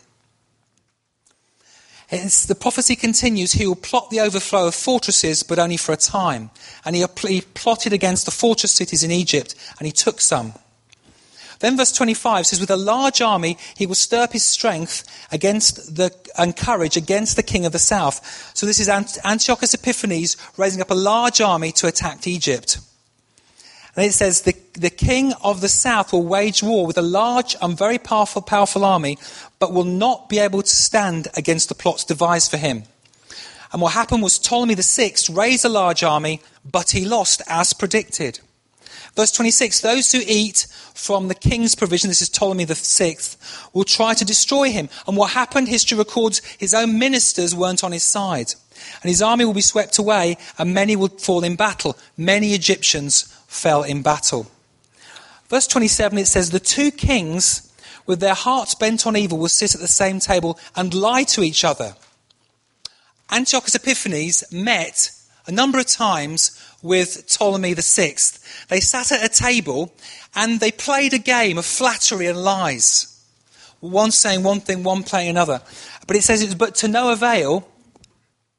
It's, the prophecy continues, he will plot the overthrow of fortresses, but only for a time. And he, he plotted against the fortress cities in Egypt, and he took some. Then verse twenty-five says, with a large army, he will stir up his strength against the, and courage against the king of the south. So this is Antiochus Epiphanes raising up a large army to attack Egypt. And it says, the, the king of the south will wage war with a large and very powerful, powerful army, but will not be able to stand against the plots devised for him. And what happened was Ptolemy the sixth raised a large army, but he lost as predicted. Verse twenty-six, those who eat from the king's provision, this is Ptolemy the sixth, will try to destroy him. And what happened, history records, his own ministers weren't on his side. And his army will be swept away, and many will fall in battle. Many Egyptians fell in battle. Verse twenty-seven, it says, the two kings, with their hearts bent on evil, will sit at the same table and lie to each other. Antiochus Epiphanes met a number of times with Ptolemy the sixth. They sat at a table and they played a game of flattery and lies. One saying one thing, one playing another. But it says, it's but to no avail.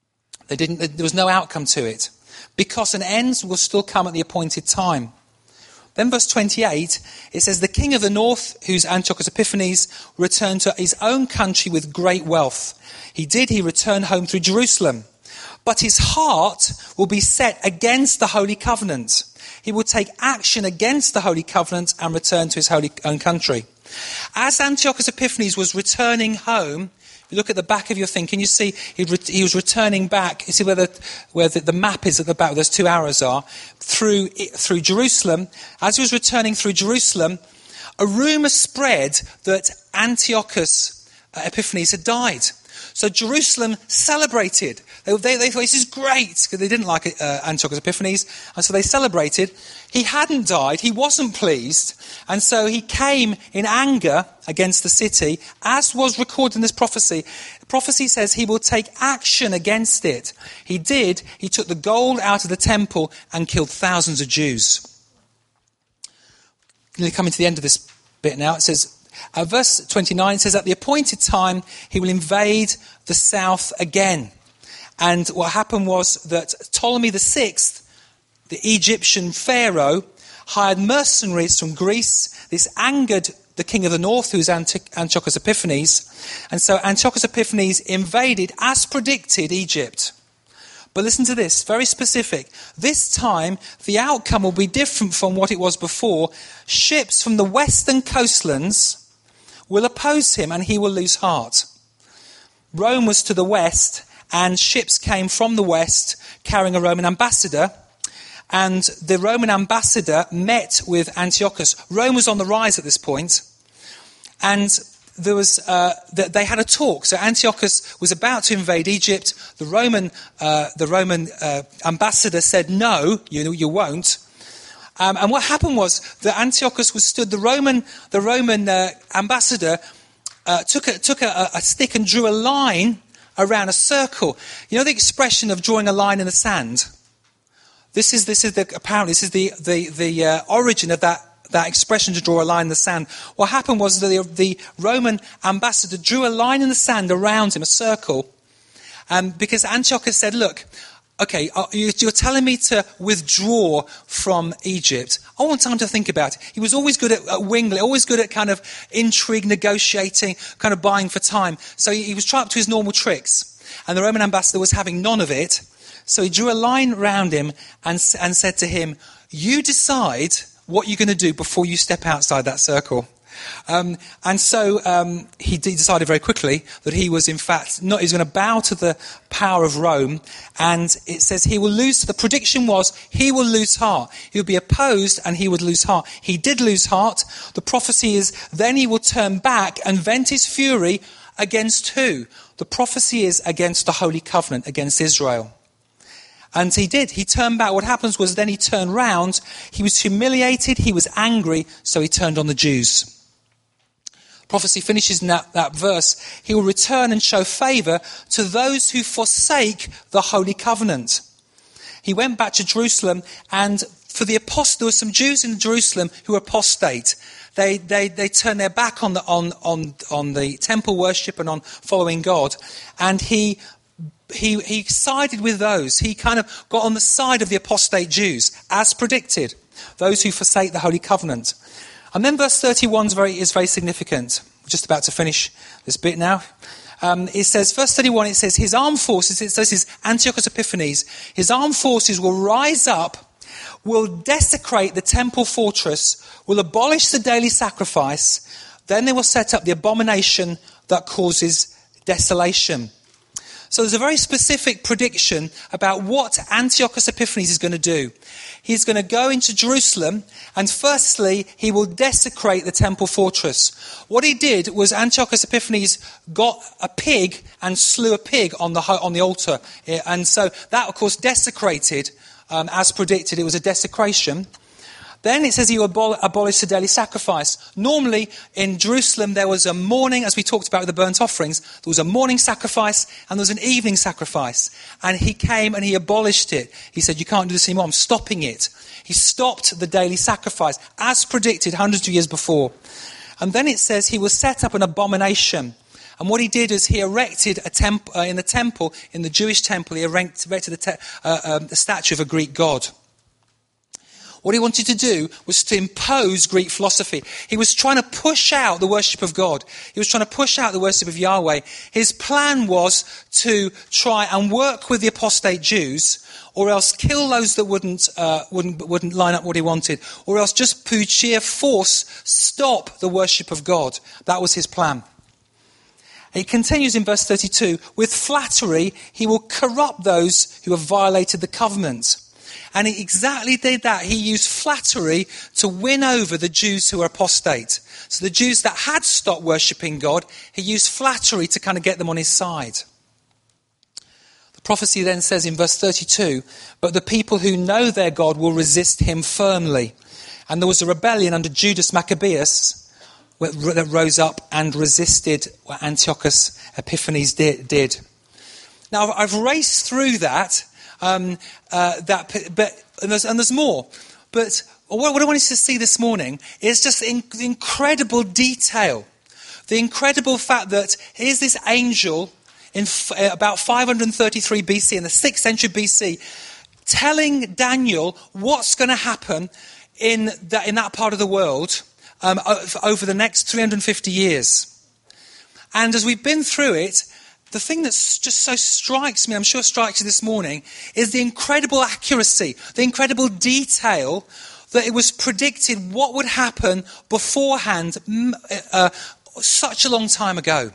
They didn't, there was no outcome to it, because an end will still come at the appointed time. Then verse twenty-eight, it says, the king of the north, who's Antiochus Epiphanes, returned to his own country with great wealth. He did, he returned home through Jerusalem. But his heart will be set against the Holy Covenant. He will take action against the Holy Covenant and return to his holy own country. As Antiochus Epiphanes was returning home, you look at the back of your thing, can you see he, re- he was returning back, you see where, the, where the, the map is at the back, where those two arrows are, through, through Jerusalem. As he was returning through Jerusalem, a rumour spread that Antiochus Epiphanes had died. So Jerusalem celebrated. They, they, they thought, this is great, because they didn't like uh, Antiochus Epiphanes, and so they celebrated. He hadn't died, he wasn't pleased, and so he came in anger against the city, as was recorded in this prophecy. The prophecy says he will take action against it. He did. He took the gold out of the temple and killed thousands of Jews. Coming to the end of this bit now, it says, Uh, verse twenty-nine says, at the appointed time, he will invade the south again. And what happened was that Ptolemy the sixth, the Egyptian pharaoh, hired mercenaries from Greece. This angered the king of the north, who was Antiochus Epiphanes. And so Antiochus Epiphanes invaded, as predicted, Egypt. But listen to this, very specific. This time, the outcome will be different from what it was before. Ships from the western coastlands will oppose him, and he will lose heart. Rome was to the west, and ships came from the west carrying a Roman ambassador, and the Roman ambassador met with Antiochus. Rome was on the rise at this point, and there was uh, they had a talk. So Antiochus was about to invade Egypt. The Roman uh, the Roman uh, ambassador said, "No, you you won't." Um, and what happened was that Antiochus was stood. The Roman, the Roman uh, ambassador uh, took a, took a, a stick and drew a line around a circle. You know the expression of drawing a line in the sand. This is this is the apparently this is the the the uh, origin of that that expression, to draw a line in the sand. What happened was that the, the Roman ambassador drew a line in the sand around him, a circle, um, because Antiochus said, "Look. Okay, you're telling me to withdraw from Egypt. I want time to think about it." He was always good at, at wingling, always good at kind of intrigue, negotiating, kind of buying for time. So he, he was trying up to his normal tricks. And the Roman ambassador was having none of it. So he drew a line round him and, and said to him, "You decide what you're going to do before you step outside that circle." Um, and so um, he decided very quickly that he was, in fact, not. He's going to bow to the power of Rome, and it says he will lose. The prediction was he will lose heart. He would be opposed, and he would lose heart. He did lose heart. The prophecy is then he will turn back and vent his fury against who? The prophecy is against the Holy Covenant, against Israel. And he did. He turned back. What happens was then he turned round. He was humiliated. He was angry, so he turned on the Jews. Prophecy finishes in that, that verse. He will return and show favour to those who forsake the Holy Covenant. He went back to Jerusalem, and for the apostle, there were some Jews in Jerusalem who were apostate. They they they turned their back on the on on on the temple worship and on following God, and he he he sided with those. He kind of got on the side of the apostate Jews, as predicted, those who forsake the Holy Covenant. And then verse thirty-one is very, is very significant. We're just about to finish this bit now. Um, it says, verse thirty-one, it says, his armed forces, it says, his Antiochus Epiphanes, his armed forces will rise up, will desecrate the temple fortress, will abolish the daily sacrifice, then they will set up the abomination that causes desolation. So there's a very specific prediction about what Antiochus Epiphanes is going to do. He's going to go into Jerusalem, and firstly, he will desecrate the temple fortress. What he did was Antiochus Epiphanes got a pig and slew a pig on the on the altar. And so that, of course, desecrated, um, as predicted, it was a desecration. Then it says he will abol- abolish the daily sacrifice. Normally in Jerusalem there was a morning, as we talked about with the burnt offerings, there was a morning sacrifice and there was an evening sacrifice. And he came and he abolished it. He said, "You can't do this anymore, I'm stopping it." He stopped the daily sacrifice, as predicted hundreds of years before. And then it says he will set up an abomination. And what he did is he erected a temp- uh, in the temple, in the Jewish temple, he erect- erected a, te- uh, um, a statue of a Greek god. What he wanted to do was to impose Greek philosophy. He was trying to push out the worship of God. He was trying to push out the worship of Yahweh. His plan was to try and work with the apostate Jews, or else kill those that wouldn't uh, wouldn't wouldn't line up what he wanted, or else just through sheer force stop the worship of God. That was his plan. He continues in verse thirty-two, with flattery he will corrupt those who have violated the covenant. And he exactly did that. He used flattery to win over the Jews who were apostate. So the Jews that had stopped worshipping God, he used flattery to kind of get them on his side. The prophecy then says in verse thirty-two, but the people who know their God will resist him firmly. And there was a rebellion under Judas Maccabeus that rose up and resisted what Antiochus Epiphanes did. Now, I've raced through that, um, uh, that, but and there's, and there's more. But what, what I want you to see this morning is just the, in, the incredible detail, the incredible fact that here's this angel in f- about five hundred thirty-three B C, in the sixth century B C, telling Daniel what's going to happen in that in that part of the world. Um, over the next three hundred fifty years. And as we've been through it, the thing that just so strikes me, I'm sure strikes you this morning, is the incredible accuracy, the incredible detail that it was predicted what would happen beforehand uh, such a long time ago.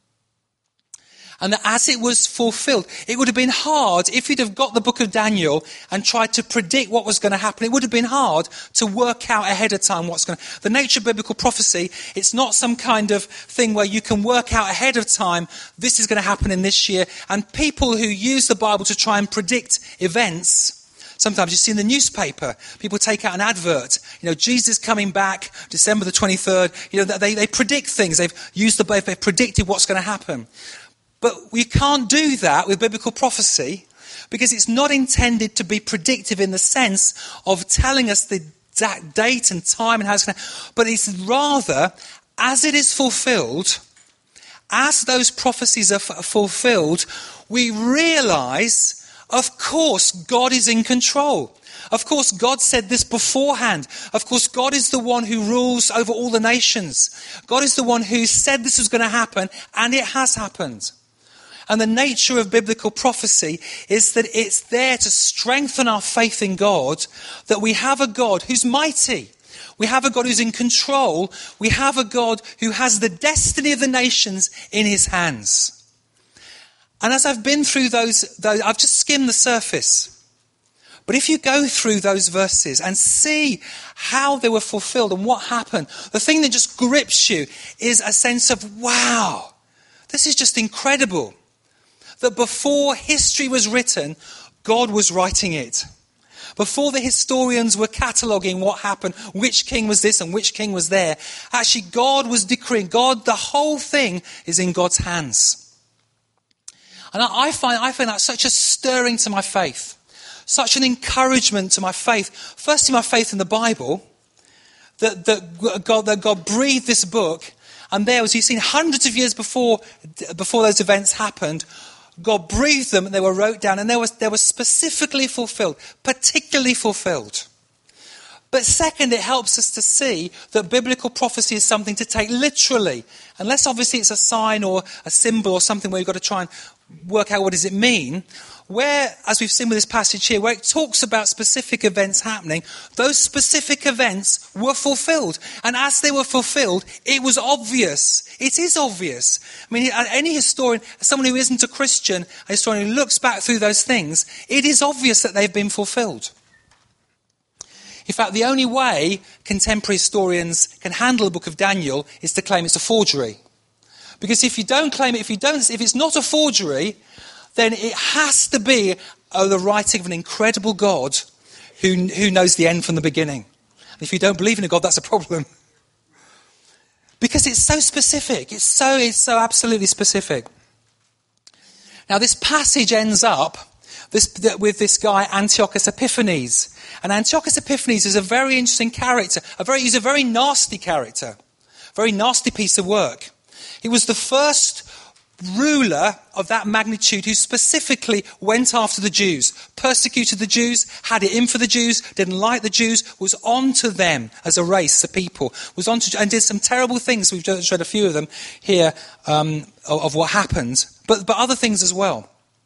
And that as it was fulfilled, it would have been hard if you'd have got the book of Daniel and tried to predict what was going to happen. It would have been hard to work out ahead of time what's going to... The nature of biblical prophecy, it's not some kind of thing where you can work out ahead of time, this is going to happen in this year. And people who use the Bible to try and predict events, sometimes you see in the newspaper, people take out an advert, you know, Jesus coming back, December the twenty-third, you know, they, they predict things. They've used the Bible, they've predicted what's going to happen. But we can't do that with biblical prophecy because it's not intended to be predictive in the sense of telling us the exact date and time and how it's going to, but it's rather, as it is fulfilled, as those prophecies are f- fulfilled, we realize, of course, God is in control. Of course, God said this beforehand. Of course, God is the one who rules over all the nations. God is the one who said this was going to happen, and it has happened. And the nature of biblical prophecy is that it's there to strengthen our faith in God, that we have a God who's mighty. We have a God who's in control. We have a God who has the destiny of the nations in his hands. And as I've been through those, those I've just skimmed the surface. But if you go through those verses and see how they were fulfilled and what happened, the thing that just grips you is a sense of, wow, this is just incredible. That before history was written, God was writing it. Before the historians were cataloguing what happened, which king was this and which king was there, actually God was decreeing. God, the whole thing is in God's hands. And I find, I find that such a stirring to my faith, such an encouragement to my faith. Firstly, my faith in the Bible, that, that, God, that God breathed this book, and there, as you've seen, hundreds of years before, before those events happened, God breathed them and they were wrote down and they were, they were specifically fulfilled, particularly fulfilled. But second, it helps us to see that biblical prophecy is something to take literally. Unless obviously it's a sign or a symbol or something where you've got to try and work out what does it mean. Where, as we've seen with this passage here, where it talks about specific events happening, those specific events were fulfilled. And as they were fulfilled, it was obvious. It is obvious. I mean, any historian, someone who isn't a Christian, a historian who looks back through those things, it is obvious that they've been fulfilled. In fact, the only way contemporary historians can handle the book of Daniel is to claim it's a forgery. Because if you don't claim it, if you don't, if it's not a forgery, then it has to be oh, the writing of an incredible God who, who knows the end from the beginning. And if you don't believe in a God, that's a problem. Because it's so specific. It's so, it's so absolutely specific. Now, this passage ends up this, with this guy, Antiochus Epiphanes. And Antiochus Epiphanes is a very interesting character. A very, he's a very nasty character. Very nasty piece of work. He was the first ruler of that magnitude who specifically went after the Jews, persecuted the Jews, had it in for the Jews, didn't like the Jews, was on to them as a race, a people, was on to, and did some terrible things. We've just read a few of them here um, of, of what happened, but, but other things as well.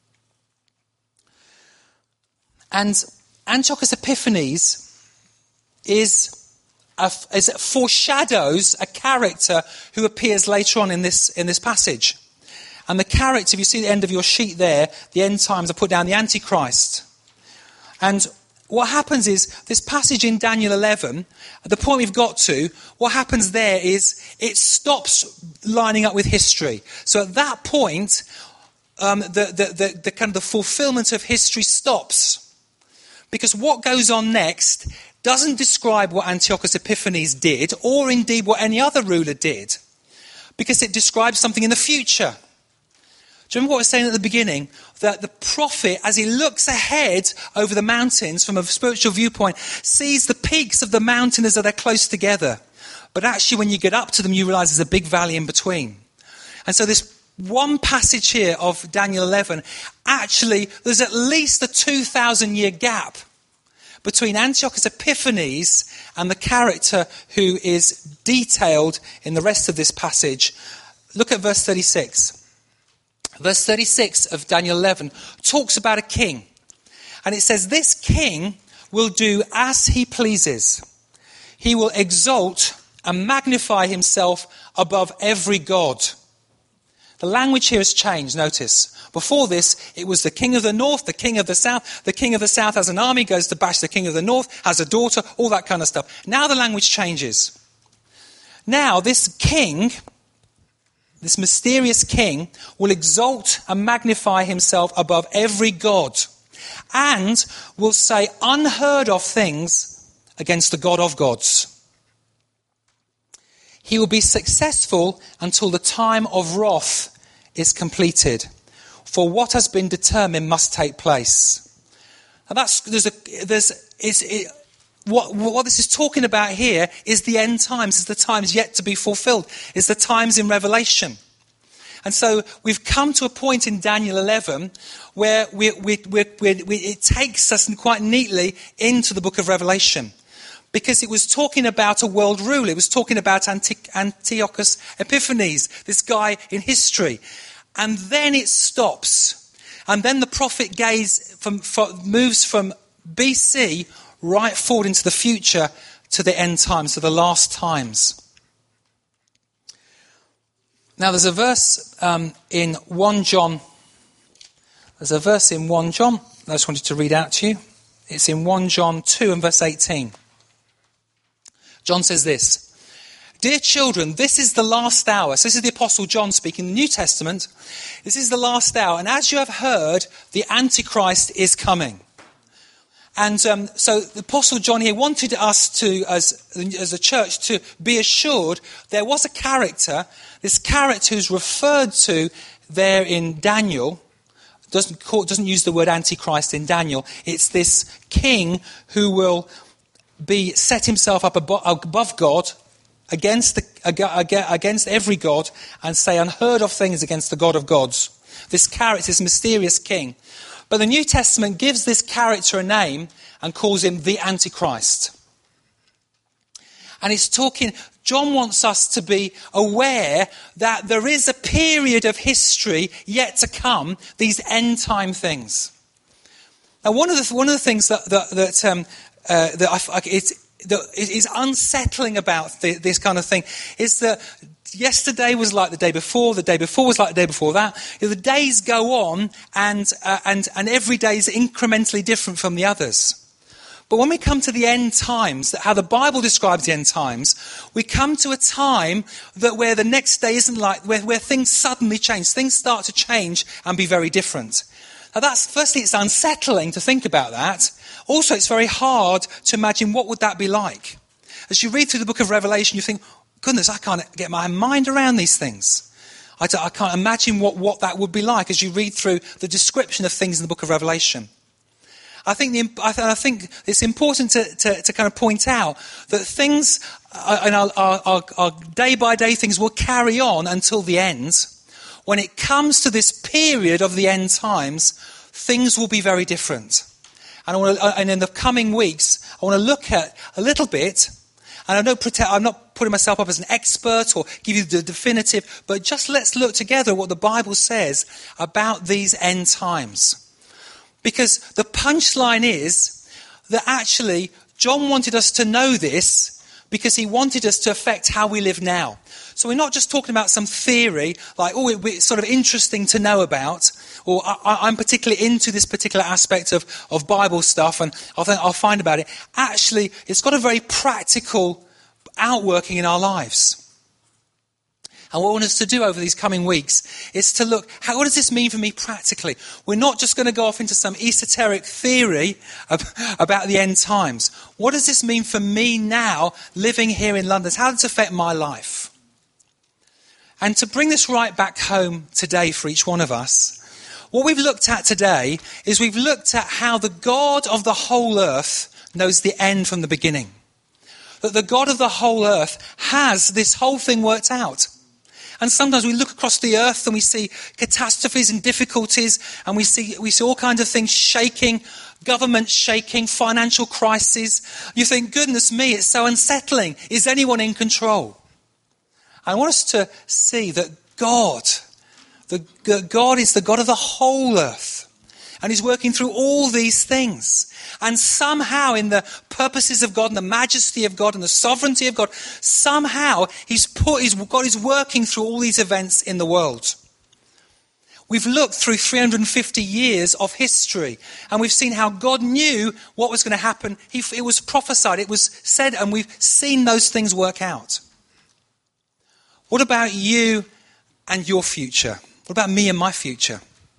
And Antiochus Epiphanes is a, is a foreshadows a character who appears later on in this in this passage. And the character, if you see the end of your sheet there, the end times, I put down the Antichrist. And what happens is, this passage in Daniel eleven, at the point we've got to, what happens there is, it stops lining up with history. So at that point, um, the, the, the, the kind of the fulfillment of history stops. Because what goes on next doesn't describe what Antiochus Epiphanes did, or indeed what any other ruler did. Because it describes something in the future. Do you remember what I was saying at the beginning? That the prophet, as he looks ahead over the mountains from a spiritual viewpoint, sees the peaks of the mountain as though they're close together. But actually, when you get up to them, you realize there's a big valley in between. And so this one passage here of Daniel eleven, actually, there's at least a two thousand year gap between Antiochus Epiphanes and the character who is detailed in the rest of this passage. Look at verse thirty-six. Verse thirty-six of Daniel eleven talks about a king. And it says, this king will do as he pleases. He will exalt and magnify himself above every god. The language here has changed, notice. Before this, it was the king of the north, the king of the south. The king of the south has an army, goes to bash the king of the north, has a daughter, all that kind of stuff. Now the language changes. Now this king, this mysterious king, will exalt and magnify himself above every god, and will say unheard of things against the God of gods. He will be successful until the time of wrath is completed, for what has been determined must take place. And that's there's a there's is it, what what this is talking about here is the end times, is the times yet to be fulfilled, is the times in Revelation. And so we've come to a point in Daniel eleven where we, we, we, we, we, it takes us quite neatly into the book of Revelation. Because it was talking about a world ruler. It was talking about Antiochus Epiphanes, this guy in history. And then it stops. And then the prophet gaze from, from, moves from B C right forward into the future to the end times, to the last times. Now there's a verse um, in First John. There's a verse in First John I just wanted to read out to you. It's in First John two and verse eighteen. John says this, dear children, this is the last hour. So this is the Apostle John speaking in the New Testament. This is the last hour. And as you have heard, the Antichrist is coming. And um, so the Apostle John here wanted us to, as, as a church, to be assured there was a character, this character who's referred to there in Daniel, doesn't, call, doesn't use the word Antichrist in Daniel. It's this king who will be set himself up above God, against the, against every god, and say unheard of things against the God of gods. This character, this mysterious king. But the New Testament gives this character a name and calls him the Antichrist. And it's talking, John wants us to be aware that there is a period of history yet to come, these end time things. Now one of the, one of the things that, that, that um, Uh, that I, it's, that is unsettling about the, this kind of thing is that yesterday was like the day before, the day before was like the day before that. You know, the days go on, and uh, and and every day is incrementally different from the others. But when we come to the end times, how the Bible describes the end times, we come to a time that where the next day isn't like where, where things suddenly change, things start to change and be very different. Now that's, firstly, it's unsettling to think about that. Also, it's very hard to imagine what would that be like. As you read through the book of Revelation, you think, goodness, I can't get my mind around these things. I, I can't imagine what, what that would be like as you read through the description of things in the book of Revelation. I think, the, I, th- I think it's important to, to, to kind of point out that things, uh, and our, our, our day-by-day things will carry on until the end. When it comes to this period of the end times, things will be very different. And, I want to, and in the coming weeks, I want to look at a little bit, and I don't pretend, I'm not putting myself up as an expert or give you the definitive, but just let's look together what the Bible says about these end times. Because the punchline is that actually John wanted us to know this because he wanted us to affect how we live now. So we're not just talking about some theory, like, oh, it's sort of interesting to know about, or I, I'm particularly into this particular aspect of, of Bible stuff, and I'll, think I'll find about it. Actually, it's got a very practical outworking in our lives. And what I want us to do over these coming weeks is to look, how, what does this mean for me practically? We're not just going to go off into some esoteric theory about the end times. What does this mean for me now, living here in London? How does it affect my life? And to bring this right back home today for each one of us, what we've looked at today is we've looked at how the God of the whole earth knows the end from the beginning. That the God of the whole earth has this whole thing worked out. And sometimes we look across the earth and we see catastrophes and difficulties, and we see we see all kinds of things shaking, government shaking, financial crises. You think, goodness me, it's so unsettling. Is anyone in control? I want us to see that God, the, God is the God of the whole earth. And he's working through all these things. And somehow in the purposes of God and the majesty of God and the sovereignty of God, somehow he's put, he's, God is working through all these events in the world. We've looked through three hundred fifty years of history, and we've seen how God knew what was going to happen. He, it was prophesied, it was said, and we've seen those things work out. What about you and your future? What about me and my future?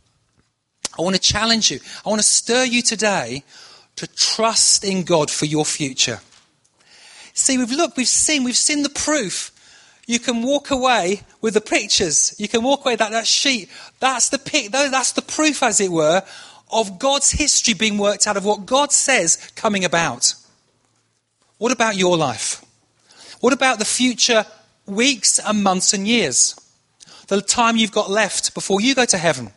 I want to challenge you. I want to stir you today to trust in God for your future. See, we've looked, we've seen, we've seen the proof. You can walk away with the pictures. You can walk away that, that sheet. That's the pic, that's the proof, as it were, of God's history being worked out, of what God says coming about. What about your life? What about the future weeks and months and years? The time you've got left before you go to heaven.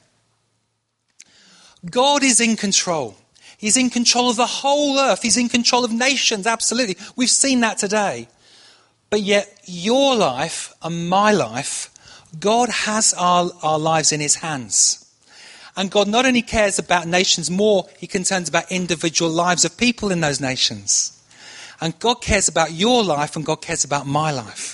God is in control. He's in control of the whole earth. He's in control of nations, absolutely. We've seen that today. But yet, your life and my life, God has our, our lives in his hands. And God not only cares about nations more, he concerns about individual lives of people in those nations. And God cares about your life, and God cares about my life.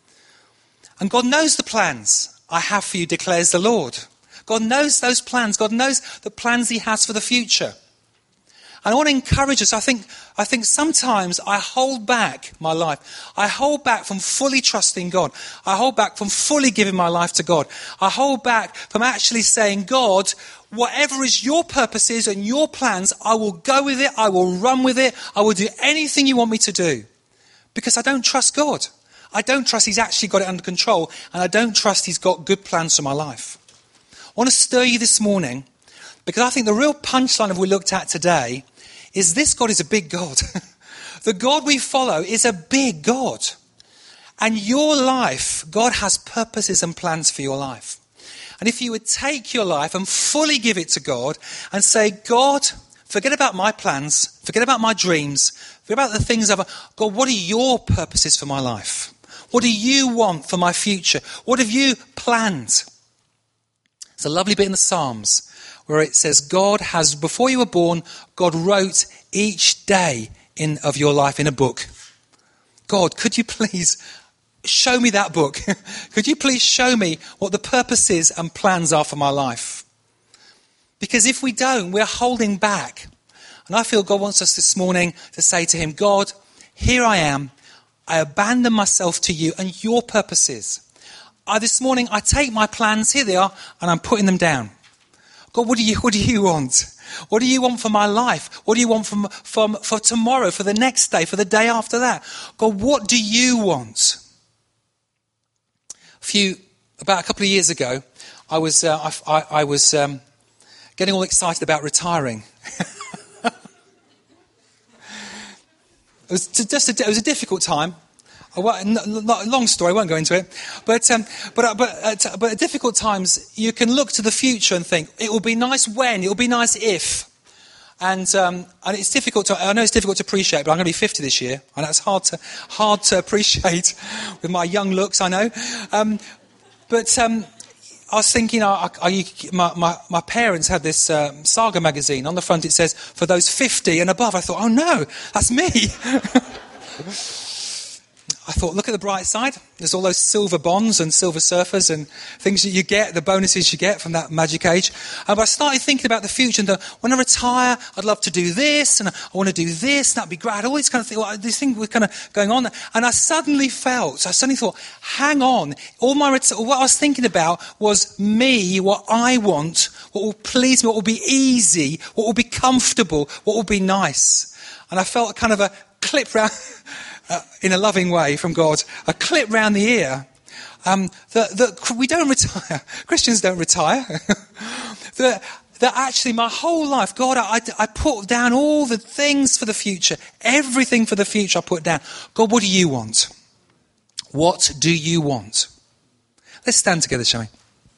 And God knows the plans I have for you, declares the Lord. God knows those plans. God knows the plans he has for the future. And I want to encourage us. I think, I think sometimes I hold back my life. I hold back from fully trusting God. I hold back from fully giving my life to God. I hold back from actually saying, God, whatever is your purposes and your plans, I will go with it. I will run with it. I will do anything you want me to do. Because I don't trust God. I don't trust he's actually got it under control. And I don't trust he's got good plans for my life. I want to stir you this morning, because I think the real punchline of what we looked at today is this God is a big God. The God we follow is a big God. And your life, God has purposes and plans for your life. And if you would take your life and fully give it to God and say, God, forget about my plans, forget about my dreams, forget about the things I've... God, what are your purposes for my life? What do you want for my future? What have you planned? It's a lovely bit in the Psalms where it says, God has, before you were born, God wrote each day in of your life in a book. God, could you please show me that book? Could you please show me what the purposes and plans are for my life? Because if we don't, we're holding back. And I feel God wants us this morning to say to him, God, here I am. I abandon myself to you and your purposes. I, this morning, I take my plans, here they are, and I'm putting them down. God, what do you, what do you want? What do you want for my life? What do you want from, from, for tomorrow, for the next day, for the day after that? God, what do you want? A few, about a couple of years ago, I was, uh, I, I, I was um, getting all excited about retiring. It was just a, it was a difficult time. I won't, not, long story, I won't go into it. But um, but but at, but at difficult times, you can look to the future and think, it will be nice when, it will be nice if. And um, and it's difficult to, I know it's difficult to appreciate, but I'm going to be fifty this year. I know it's hard to, hard to appreciate with my young looks, I know. Um, but um, I was thinking, I, I, my, my, my parents had this um, Saga magazine. On the front it says, for those fifty and above. I thought, oh no, that's me. I thought, look at the bright side. There's all those silver bonds and silver surfers and things that you get, the bonuses you get from that magic age. And I started thinking about the future and the, when I retire, I'd love to do this and I want to do this and that'd be great. All these kind of things, well, these things were kind of going on. And I suddenly felt, I suddenly thought, hang on. All my, what I was thinking about was me, what I want, what will please me, what will be easy, what will be comfortable, what will be nice. And I felt kind of a clip round... Uh, in a loving way from God, a clip round the ear, um, that, that we don't retire. Christians don't retire. that, that actually my whole life, God, I, I put down all the things for the future. Everything for the future I put down. God, what do you want? What do you want? Let's stand together, shall we?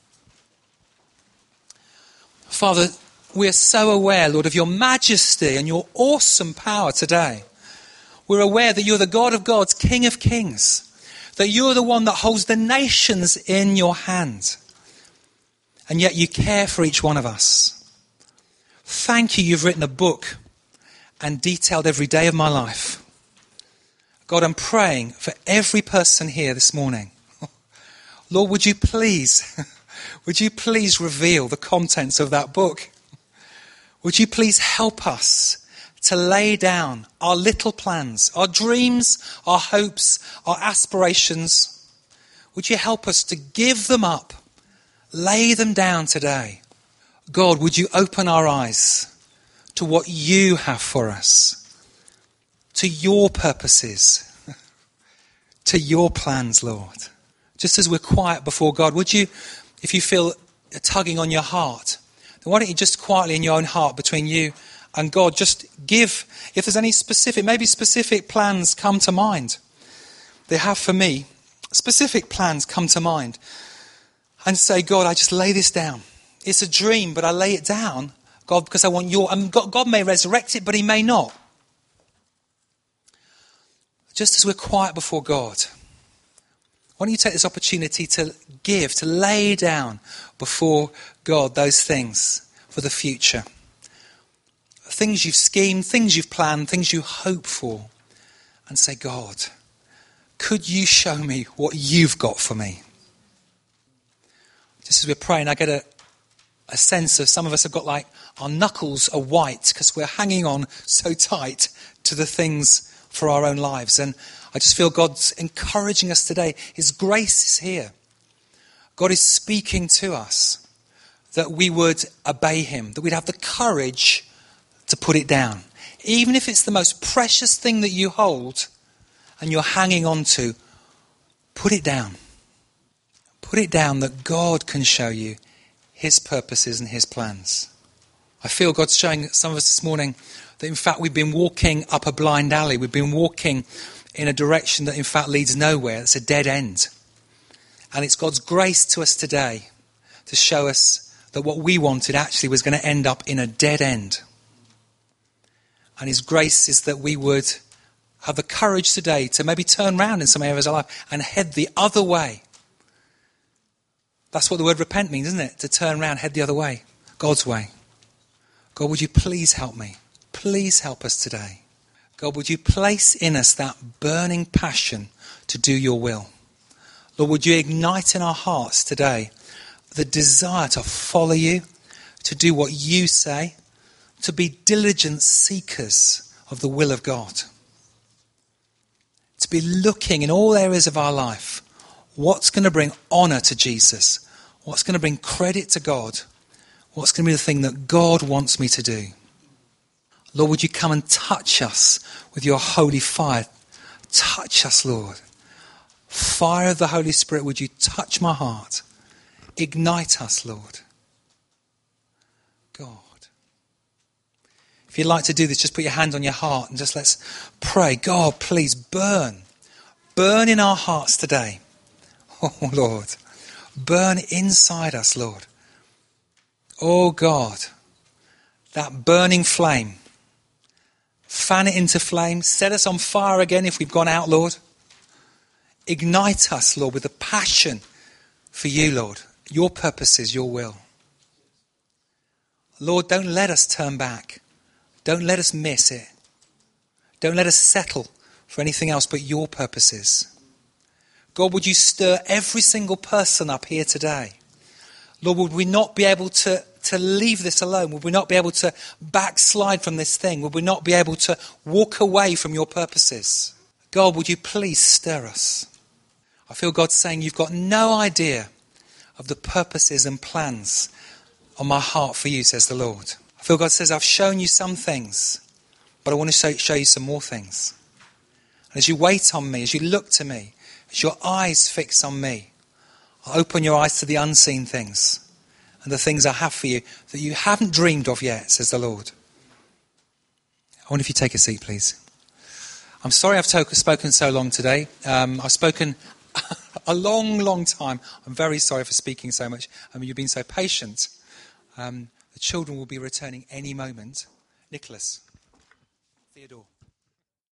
Father, we are so aware, Lord, of your majesty and your awesome power today. We're aware that you're the God of gods, King of kings, that you're the one that holds the nations in your hand. And yet you care for each one of us. Thank you, you've written a book and detailed every day of my life. God, I'm praying for every person here this morning. Lord, would you please, would you please reveal the contents of that book? Would you please help us to lay down our little plans, our dreams, our hopes, our aspirations? Would you help us to give them up, lay them down today? God, would you open our eyes to what you have for us, to your purposes, to your plans, Lord? Just as we're quiet before God, would you, if you feel a tugging on your heart, then why don't you just quietly in your own heart between you and God, just give, if there's any specific, maybe specific plans come to mind. They have for me. Specific plans come to mind. And say, God, I just lay this down. It's a dream, but I lay it down, God, because I want your, and God, God may resurrect it, but he may not. Just as we're quiet before God, why don't you take this opportunity to give, to lay down before God those things for the future. Things you've schemed, things you've planned, things you hope for. And say, God, could you show me what you've got for me? Just as we're praying, I get a, a sense of some of us have got like our knuckles are white because we're hanging on so tight to the things for our own lives. And I just feel God's encouraging us today. His grace is here. God is speaking to us that we would obey him, that we'd have the courage to put it down. Even if it's the most precious thing that you hold and you're hanging on to, put it down. Put it down that God can show you his purposes and his plans. I feel God's showing some of us this morning that in fact we've been walking up a blind alley. We've been walking in a direction that in fact leads nowhere. It's a dead end. And it's God's grace to us today to show us that what we wanted actually was going to end up in a dead end. And his grace is that we would have the courage today to maybe turn around in some areas of our life and head the other way. That's what the word repent means, isn't it? To turn around, head the other way. God's way. God, would you please help me? Please help us today. God, would you place in us that burning passion to do your will? Lord, would you ignite in our hearts today the desire to follow you, to do what you say, to be diligent seekers of the will of God. To be looking in all areas of our life, what's going to bring honour to Jesus? What's going to bring credit to God? What's going to be the thing that God wants me to do? Lord, would you come and touch us with your holy fire? Touch us, Lord. Fire of the Holy Spirit, would you touch my heart? Ignite us, Lord. God. If If you'd like to do this, just put your hand on your heart and just let's pray. God, please burn. Burn in our hearts today. Oh, Lord. Burn inside us, Lord. Oh, God. That burning flame. Fan it into flame. Set us on fire again if we've gone out, Lord. Ignite us, Lord, with a passion for you, Lord. Your purposes, your will. Lord, don't let us turn back. Don't let us miss it. Don't let us settle for anything else but your purposes. God, would you stir every single person up here today? Lord, would we not be able to, to leave this alone? Would we not be able to backslide from this thing? Would we not be able to walk away from your purposes? God, would you please stir us? I feel God saying you've got no idea of the purposes and plans on my heart for you, says the Lord. I feel God says I've shown you some things, but I want to show, show you some more things. And as you wait on me, as you look to me, as your eyes fix on me, I'll open your eyes to the unseen things and the things I have for you that you haven't dreamed of yet, says the Lord. I wonder if you take a seat, please. I'm sorry I've to- spoken so long today. Um, I've spoken a long, long time. I'm very sorry for speaking so much. I mean, you've been so patient. Um, the children will be returning any moment. Nicholas, Theodore.